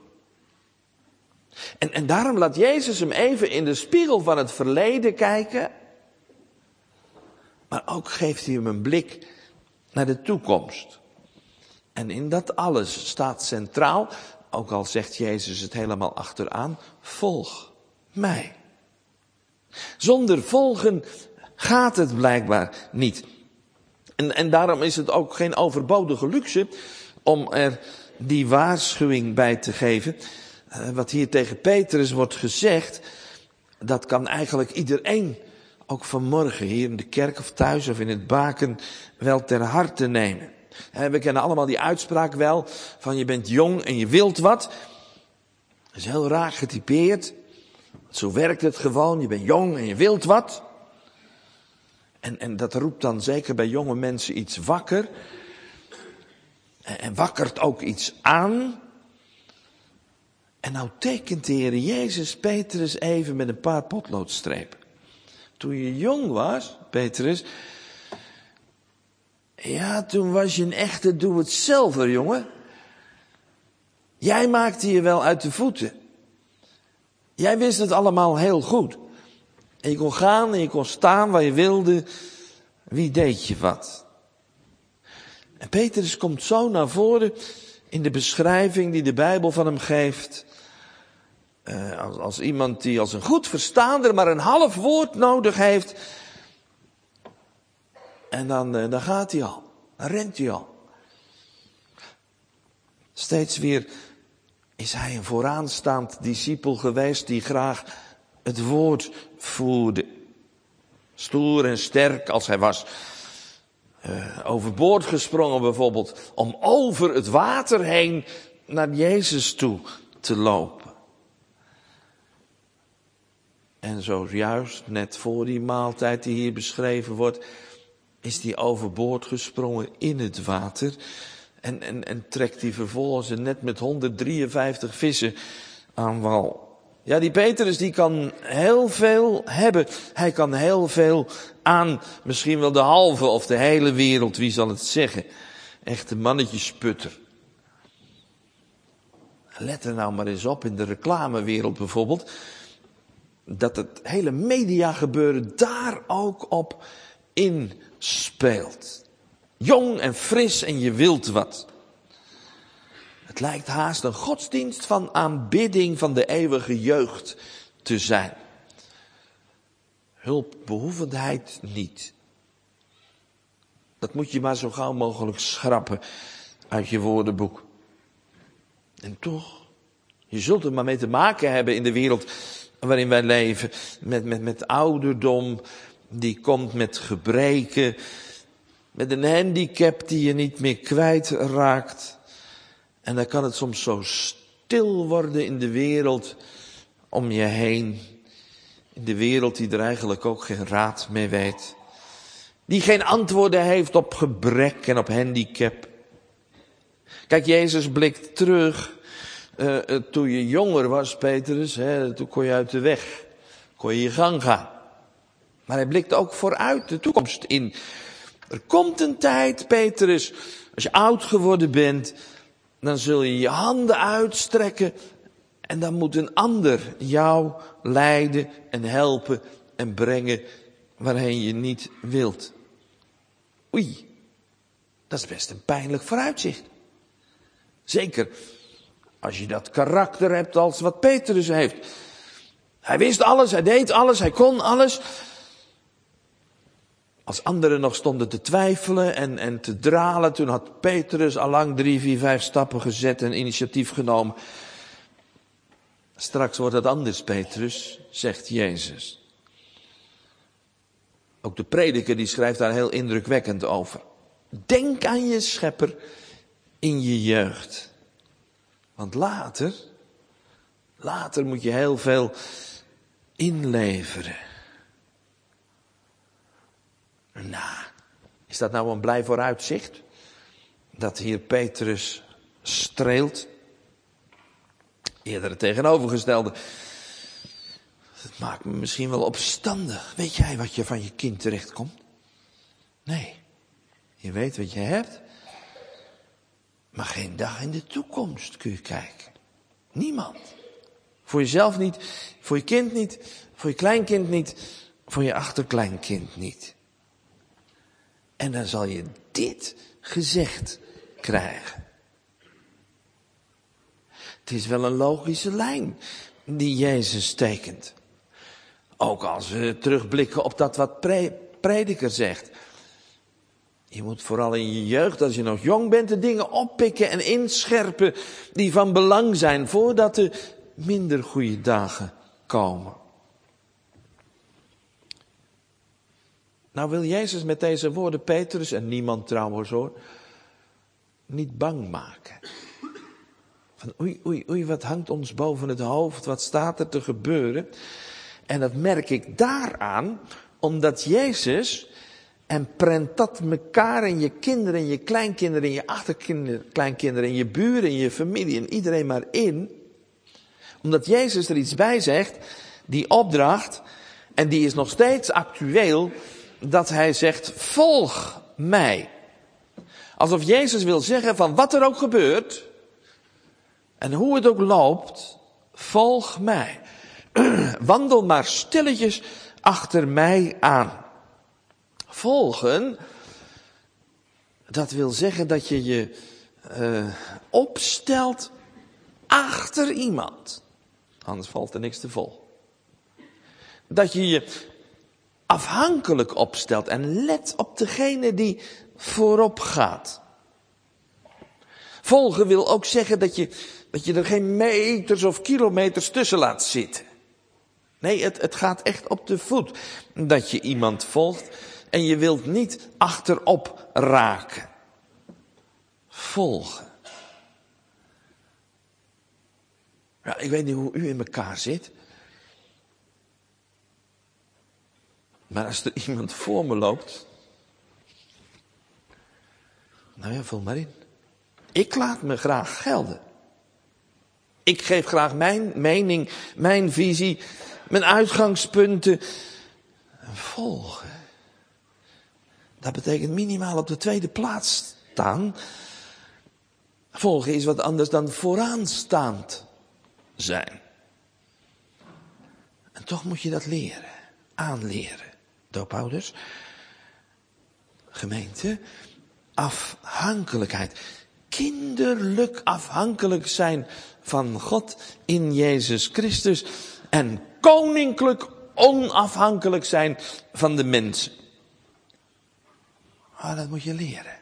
En daarom laat Jezus hem even in de spiegel van het verleden kijken. Maar ook geeft hij hem een blik naar de toekomst. En in dat alles staat centraal, ook al zegt Jezus het helemaal achteraan, volg mij. Zonder volgen gaat het blijkbaar niet. En daarom is het ook geen overbodige luxe om er die waarschuwing bij te geven. Wat hier tegen Petrus wordt gezegd, dat kan eigenlijk iedereen ook vanmorgen hier in de kerk of thuis of in het baken wel ter harte nemen. We kennen allemaal die uitspraak wel van je bent jong en je wilt wat. Dat is heel raar getypeerd. Zo werkt het gewoon, je bent jong en je wilt wat. En dat roept dan zeker bij jonge mensen iets wakker. En wakkert ook iets aan. En nou tekent de Heer Jezus Petrus even met een paar potloodstrepen. Toen je jong was, Petrus, ja, toen was je een echte doe-het-zelver, jongen. Jij maakte je wel uit de voeten. Jij wist het allemaal heel goed. En je kon gaan en je kon staan waar je wilde. Wie deed je wat? En Petrus komt zo naar voren in de beschrijving die de Bijbel van hem geeft. Als iemand die als een goed verstaander maar een half woord nodig heeft. En dan gaat hij al. Dan rent hij al. Steeds weer is hij een vooraanstaand discipel geweest die graag het woord voerde. Stoer en sterk als hij was. Overboord gesprongen bijvoorbeeld. Om over het water heen naar Jezus toe te lopen. En zojuist, net voor die maaltijd die hier beschreven wordt, is hij overboord gesprongen in het water. En trekt hij vervolgens net met 153 vissen aan wal. Ja, die Petrus die kan heel veel hebben. Hij kan heel veel aan misschien wel de halve of de hele wereld, wie zal het zeggen. Echte mannetjesputter. Let er nou maar eens op in de reclamewereld bijvoorbeeld. Dat het hele mediagebeuren daar ook op inspeelt. Jong en fris en je wilt wat. Het lijkt haast een godsdienst van aanbidding van de eeuwige jeugd te zijn. Hulpbehoevendheid niet. Dat moet je maar zo gauw mogelijk schrappen uit je woordenboek. En toch, je zult er maar mee te maken hebben in de wereld waarin wij leven. Met ouderdom, die komt met gebreken. Met een handicap die je niet meer kwijtraakt. En dan kan het soms zo stil worden in de wereld om je heen. In de wereld die er eigenlijk ook geen raad mee weet. Die geen antwoorden heeft op gebrek en op handicap. Kijk, Jezus blikt terug. Toen je jonger was, Petrus, toen kon je uit de weg. Kon je je gang gaan. Maar hij blikt ook vooruit de toekomst in. Er komt een tijd, Petrus, als je oud geworden bent, dan zul je je handen uitstrekken en dan moet een ander jou leiden en helpen en brengen waarheen je niet wilt. Oei, dat is best een pijnlijk vooruitzicht. Zeker als je dat karakter hebt als wat Petrus heeft. Hij wist alles, hij deed alles, hij kon alles. Als anderen nog stonden te twijfelen en te dralen, toen had Petrus allang 3, 4, 5 stappen gezet en initiatief genomen. Straks wordt het anders, Petrus, zegt Jezus. Ook de prediker die schrijft daar heel indrukwekkend over. Denk aan je schepper in je jeugd. Want later Later moet je heel veel inleveren. Nou, is dat nou een blij vooruitzicht? Dat hier Petrus streelt? Eerder het tegenovergestelde. Het maakt me misschien wel opstandig. Weet jij wat je van je kind terechtkomt? Nee. Je weet wat je hebt. Maar geen dag in de toekomst kun je kijken. Niemand. Voor jezelf niet, voor je kind niet, voor je kleinkind niet, voor je achterkleinkind niet. En dan zal je dit gezegd krijgen. Het is wel een logische lijn die Jezus tekent. Ook als we terugblikken op dat wat prediker zegt. Je moet vooral in je jeugd, als je nog jong bent, de dingen oppikken en inscherpen die van belang zijn voordat de minder goede dagen komen. Nou wil Jezus met deze woorden Petrus, en niemand trouwens hoor, niet bang maken. Van oei, wat hangt ons boven het hoofd, wat staat er te gebeuren? En dat merk ik daaraan, omdat Jezus, en prent dat mekaar en je kinderen en je kleinkinderen en je achterkleinkinderen en je buren en je familie en iedereen maar in. Omdat Jezus er iets bij zegt, die opdracht, en die is nog steeds actueel, dat hij zegt, volg mij. Alsof Jezus wil zeggen van wat er ook gebeurt, en hoe het ook loopt, volg mij. Wandel maar stilletjes achter mij aan. Volgen, dat wil zeggen dat je je opstelt achter iemand. Anders valt er niks te volgen. Dat je je afhankelijk opstelt en let op degene die voorop gaat. Volgen wil ook zeggen dat je er geen meters of kilometers tussen laat zitten. Nee, het gaat echt op de voet dat je iemand volgt en je wilt niet achterop raken. Volgen. Ja, ik weet niet hoe u in elkaar zit. Maar als er iemand voor me loopt. Nou ja, vul maar in. Ik laat me graag gelden. Ik geef graag mijn mening, mijn visie, mijn uitgangspunten. Volgen. Dat betekent minimaal op de tweede plaats staan. Volgen is wat anders dan vooraanstaand zijn. En toch moet je dat leren, aanleren. Doopouders, gemeente, afhankelijkheid. Kinderlijk afhankelijk zijn van God in Jezus Christus. En koninklijk onafhankelijk zijn van de mensen. Dat moet je leren.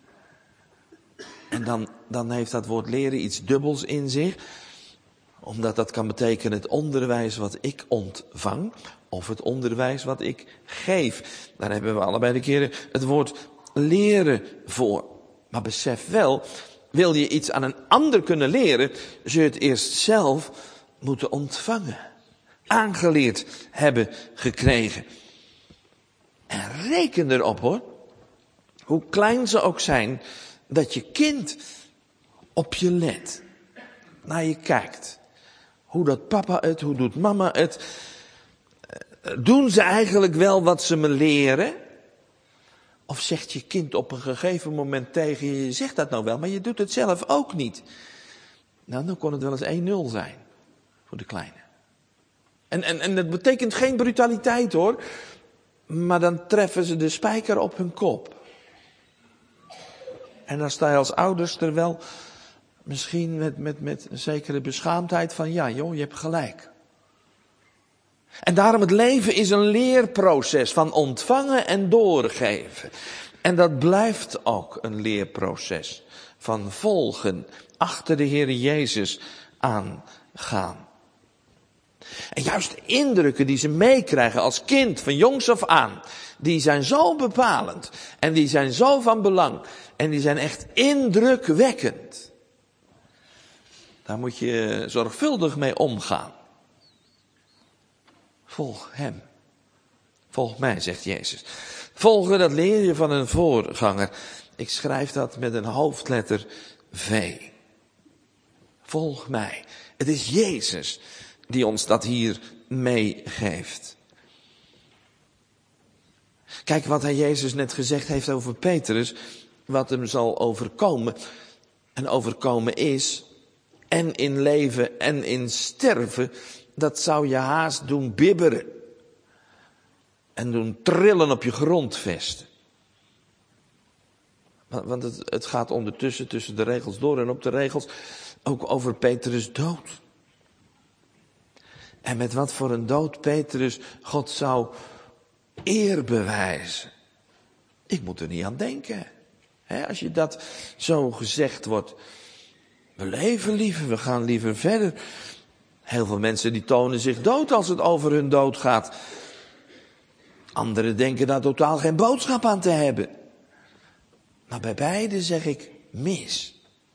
En dan heeft dat woord leren iets dubbels in zich. Omdat dat kan betekenen het onderwijs wat ik ontvang. Of het onderwijs wat ik geef. Daar hebben we allebei de keren het woord leren voor. Maar besef wel, wil je iets aan een ander kunnen leren, zul je het eerst zelf moeten ontvangen. Aangeleerd hebben gekregen. En reken erop hoor. Hoe klein ze ook zijn, dat je kind op je let. Naar je kijkt. Hoe doet papa het, hoe doet mama het? Doen ze eigenlijk wel wat ze me leren? Of zegt je kind op een gegeven moment tegen je, je zegt dat nou wel, maar je doet het zelf ook niet. Nou, dan kon het wel eens 1-0 zijn. Voor de kleine. En dat betekent geen brutaliteit hoor. Maar dan treffen ze de spijker op hun kop. En dan sta je als ouders er wel misschien met een zekere beschaamdheid van, ja joh, je hebt gelijk. En daarom het leven is een leerproces van ontvangen en doorgeven. En dat blijft ook een leerproces van volgen, achter de Heer Jezus aangaan. En juist de indrukken die ze meekrijgen als kind van jongs af aan, die zijn zo bepalend en die zijn zo van belang en die zijn echt indrukwekkend. Daar moet je zorgvuldig mee omgaan. Volg hem. Volg mij, zegt Jezus. Volgen, dat leer je van een voorganger. Ik schrijf dat met een hoofdletter V. Volg mij. Het is Jezus die ons dat hier meegeeft. Kijk wat hij Jezus net gezegd heeft over Petrus. Wat hem zal overkomen. En overkomen is. En in leven en in sterven. Dat zou je haast doen bibberen. En doen trillen op je grondvesten. Want het gaat ondertussen tussen de regels door en op de regels ook over Petrus' dood. En met wat voor een dood Petrus God zou eer bewijzen. Ik moet er niet aan denken. Als je dat zo gezegd wordt. We leven liever, we gaan liever verder. Heel veel mensen die tonen zich dood als het over hun dood gaat. Anderen denken daar totaal geen boodschap aan te hebben. Maar bij beide zeg ik mis.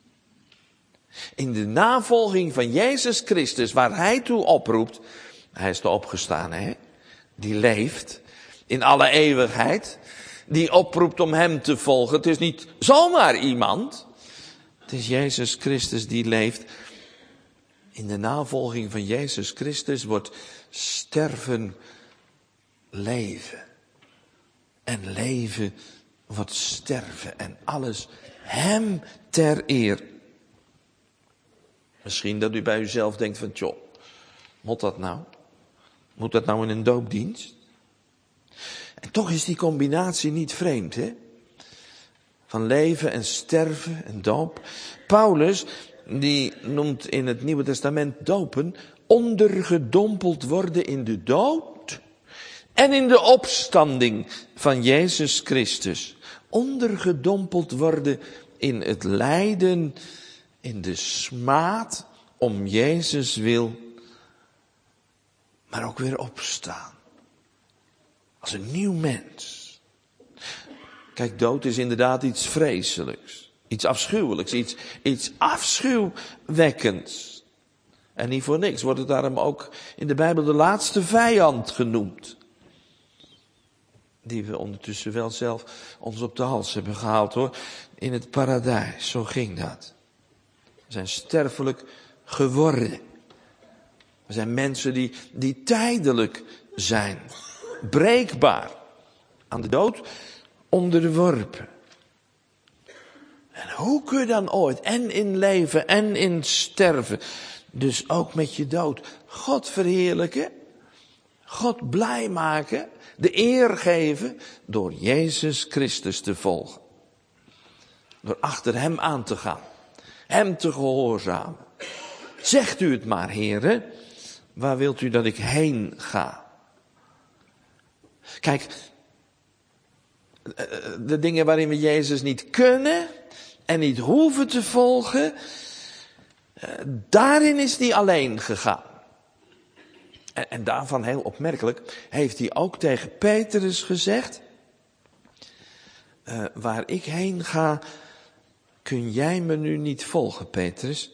In de navolging van Jezus Christus, waar hij toe oproept. Hij is de opgestane, die leeft in alle eeuwigheid. Die oproept om hem te volgen. Het is niet zomaar iemand. Het is Jezus Christus die leeft. In de navolging van Jezus Christus wordt sterven leven. En leven wordt sterven. En alles hem ter eer. Misschien dat u bij uzelf denkt van, joh, moet dat nou? Moet dat nou in een doopdienst? En toch is die combinatie niet vreemd, hè? Van leven en sterven en doop. Paulus, die noemt in het Nieuwe Testament dopen, ondergedompeld worden in de dood en in de opstanding van Jezus Christus. Ondergedompeld worden in het lijden, in de smaad om Jezus wil, maar ook weer opstaan. Als een nieuw mens. Kijk, dood is inderdaad iets vreselijks. Iets afschuwelijks. Iets afschuwwekkends. En niet voor niks wordt het daarom ook in de Bijbel de laatste vijand genoemd. Die we ondertussen wel zelf ons op de hals hebben gehaald, hoor. In het paradijs, zo ging dat. We zijn sterfelijk geworden. We zijn mensen die tijdelijk zijn. Breekbaar. Aan de dood onderworpen. En hoe kun je dan ooit, en in leven en in sterven, dus ook met je dood, God verheerlijken, God blij maken, de eer geven, door Jezus Christus te volgen. Door achter hem aan te gaan, hem te gehoorzamen. Zegt u het maar, heren, waar wilt u dat ik heen ga? Kijk, de dingen waarin we Jezus niet kunnen en niet hoeven te volgen, daarin is hij alleen gegaan. En daarvan heel opmerkelijk heeft hij ook tegen Petrus gezegd, waar ik heen ga, kun jij me nu niet volgen, Petrus.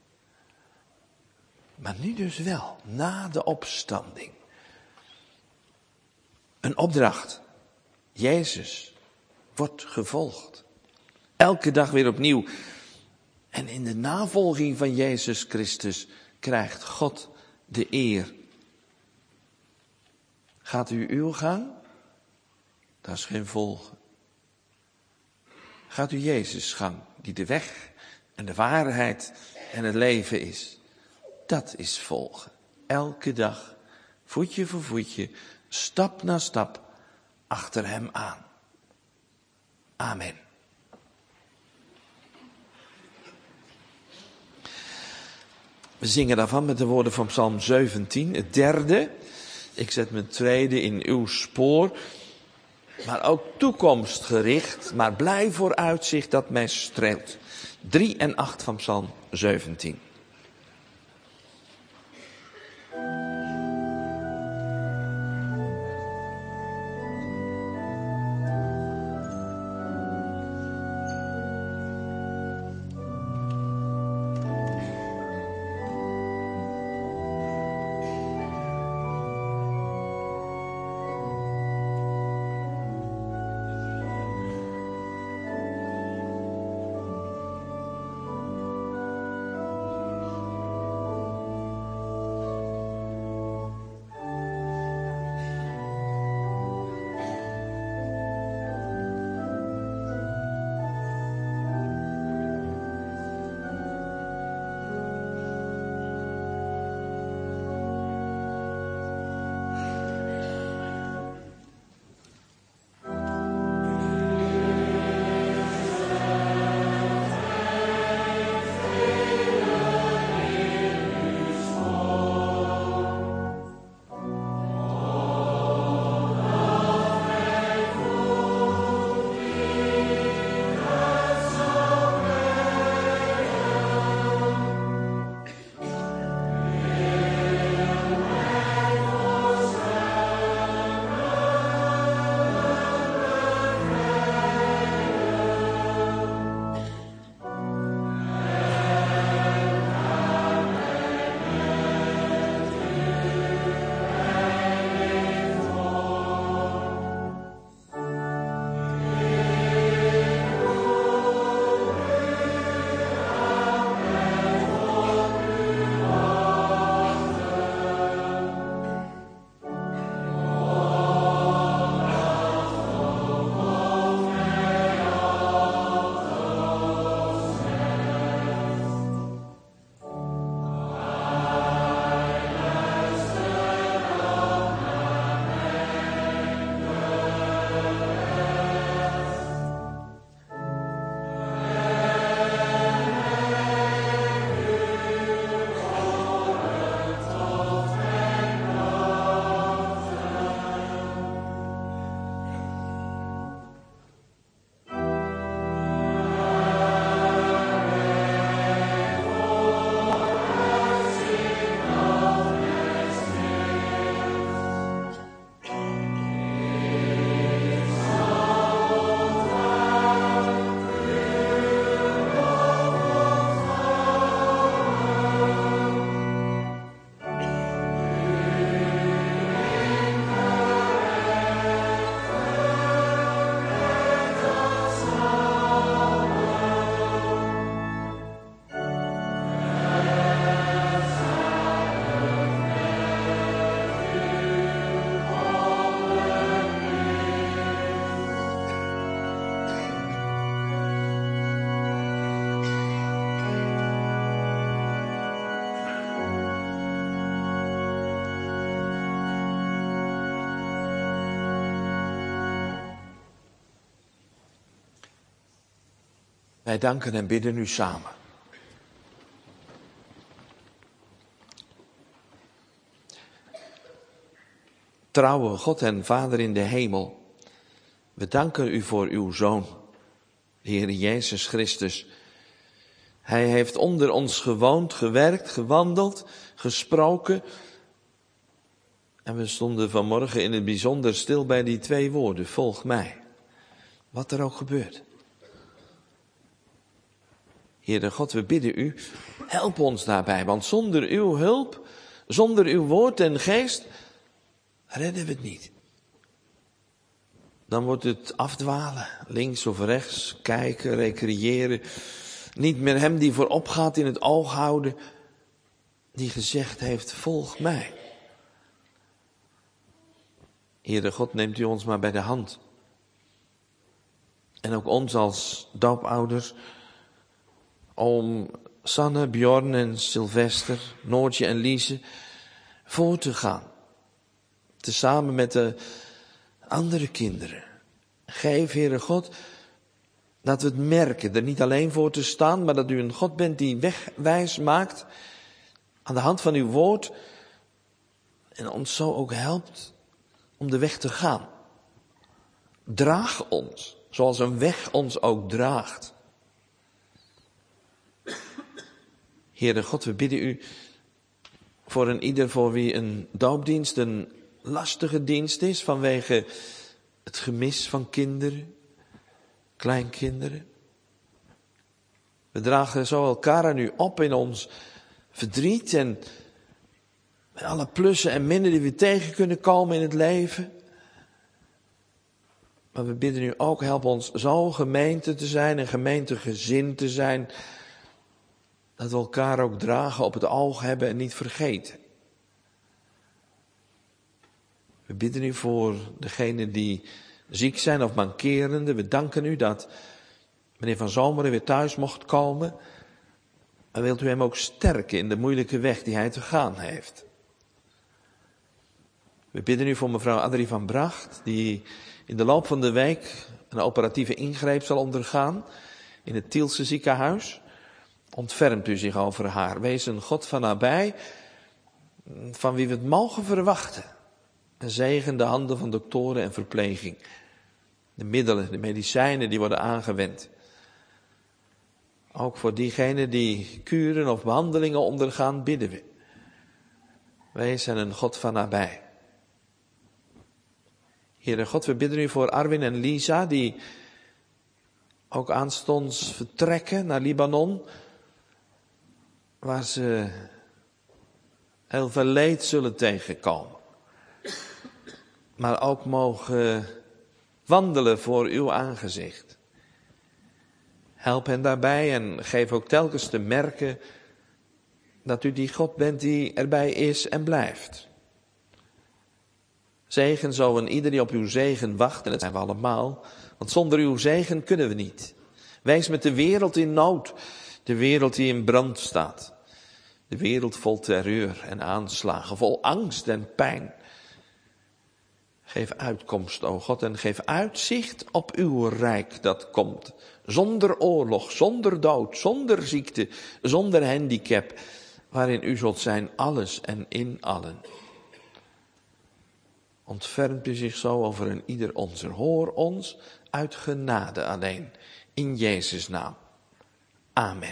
Maar nu dus wel, na de opstanding. Een opdracht. Jezus wordt gevolgd. Elke dag weer opnieuw. En in de navolging van Jezus Christus krijgt God de eer. Gaat u uw gang? Dat is geen volgen. Gaat u Jezus' gang, die de weg en de waarheid en het leven is. Dat is volgen. Elke dag, voetje voor voetje, stap na stap, achter hem aan. Amen. We zingen daarvan met de woorden van Psalm 17, het derde. Ik zet mijn tweede in uw spoor. Maar ook toekomstgericht, maar blij vooruitzicht dat mij streelt. 3 en 8 van Psalm 17. Wij danken en bidden u samen. Trouwe God en Vader in de hemel, we danken u voor uw Zoon, de Heer Jezus Christus. Hij heeft onder ons gewoond, gewerkt, gewandeld, gesproken. En we stonden vanmorgen in het bijzonder stil bij die 2 woorden, volg mij. Wat er ook gebeurt. Heere God, we bidden u, help ons daarbij, want zonder uw hulp, zonder uw woord en geest, redden we het niet. Dan wordt het afdwalen, links of rechts, kijken, recreëren. Niet meer hem die voorop gaat in het oog houden, die gezegd heeft, volg mij. Heere God, neemt u ons maar bij de hand. En ook ons als doopouders, om Sanne, Bjorn en Sylvester, Noortje en Liese voor te gaan. Tezamen met de andere kinderen. Geef, Heere God, dat we het merken, er niet alleen voor te staan, maar dat u een God bent die wegwijs maakt aan de hand van uw woord en ons zo ook helpt om de weg te gaan. Draag ons, zoals een weg ons ook draagt. Heere God, we bidden u voor een ieder voor wie een doopdienst een lastige dienst is vanwege het gemis van kinderen, kleinkinderen. We dragen zo elkaar aan u op in ons verdriet en met alle plussen en minnen die we tegen kunnen komen in het leven. Maar we bidden u ook, help ons zo gemeente te zijn en gemeentegezind te zijn, dat we elkaar ook dragen, op het oog hebben en niet vergeten. We bidden u voor degenen die ziek zijn of mankerende. We danken u dat meneer Van Zomeren weer thuis mocht komen. En wilt u hem ook sterken in de moeilijke weg die hij te gaan heeft. We bidden u voor mevrouw Adrie van Bracht, die in de loop van de week een operatieve ingreep zal ondergaan in het Tielse ziekenhuis. Ontfermt u zich over haar. Wees een God van nabij, van wie we het mogen verwachten. En zegen de handen van doktoren en verpleging. De middelen, de medicijnen die worden aangewend. Ook voor diegenen die kuren of behandelingen ondergaan, bidden we. Wij zijn een God van nabij. Heere God, we bidden u voor Arwin en Lisa, die ook aanstonds vertrekken naar Libanon, waar ze heel veel leed zullen tegenkomen. Maar ook mogen wandelen voor uw aangezicht. Help hen daarbij en geef ook telkens te merken dat u die God bent die erbij is en blijft. Zegen zo en ieder die op uw zegen wacht, en dat zijn we allemaal, want zonder uw zegen kunnen we niet. Wees met de wereld in nood, de wereld die in brand staat. De wereld vol terreur en aanslagen, vol angst en pijn. Geef uitkomst, o God, en geef uitzicht op uw rijk dat komt. Zonder oorlog, zonder dood, zonder ziekte, zonder handicap. Waarin u zult zijn alles en in allen. Ontfermt u zich zo over een ieder onzer. Hoor ons uit genade alleen. In Jezus' naam. Amen.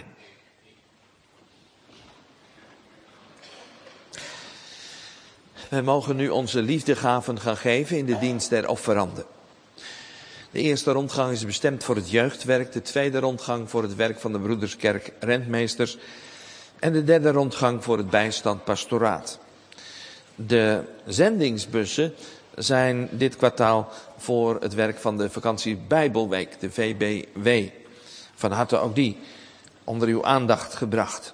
Wij mogen nu onze liefdegaven gaan geven in de dienst der offeranden. De eerste rondgang is bestemd voor het jeugdwerk. De tweede rondgang voor het werk van de Broederskerk Rentmeesters. En de derde rondgang voor het bijstand pastoraat. De zendingsbussen zijn dit kwartaal voor het werk van de vakantie Bijbelweek, de VBW. Van harte ook die onder uw aandacht gebracht.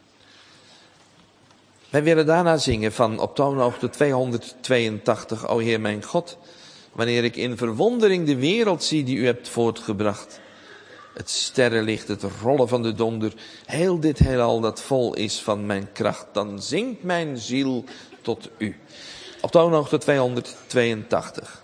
Wij willen daarna zingen van op toonhoogte 282, O Heer mijn God, wanneer ik in verwondering de wereld zie die u hebt voortgebracht. Het sterrenlicht, het rollen van de donder, heel dit heelal dat vol is van mijn kracht, dan zingt mijn ziel tot u. Op toonhoogte 282.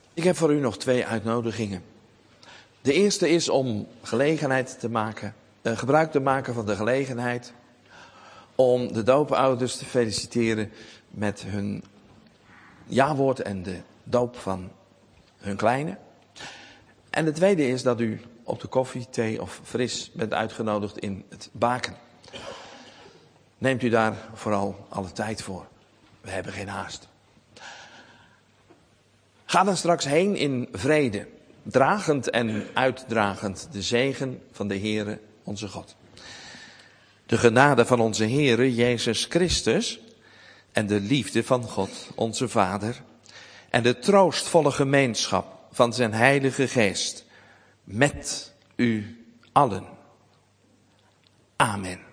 Ik heb voor u nog 2 uitnodigingen. De eerste is om gebruik te maken van de gelegenheid om de doopouders te feliciteren met hun jawoord en de doop van hun kleine. En de tweede is dat u op de koffie, thee of fris bent uitgenodigd in het baken. Neemt u daar vooral alle tijd voor. We hebben geen haast. Ga dan straks heen in vrede, dragend en uitdragend de zegen van de Heere onze God. De genade van onze Heere Jezus Christus en de liefde van God onze Vader en de troostvolle gemeenschap van zijn Heilige Geest met u allen. Amen.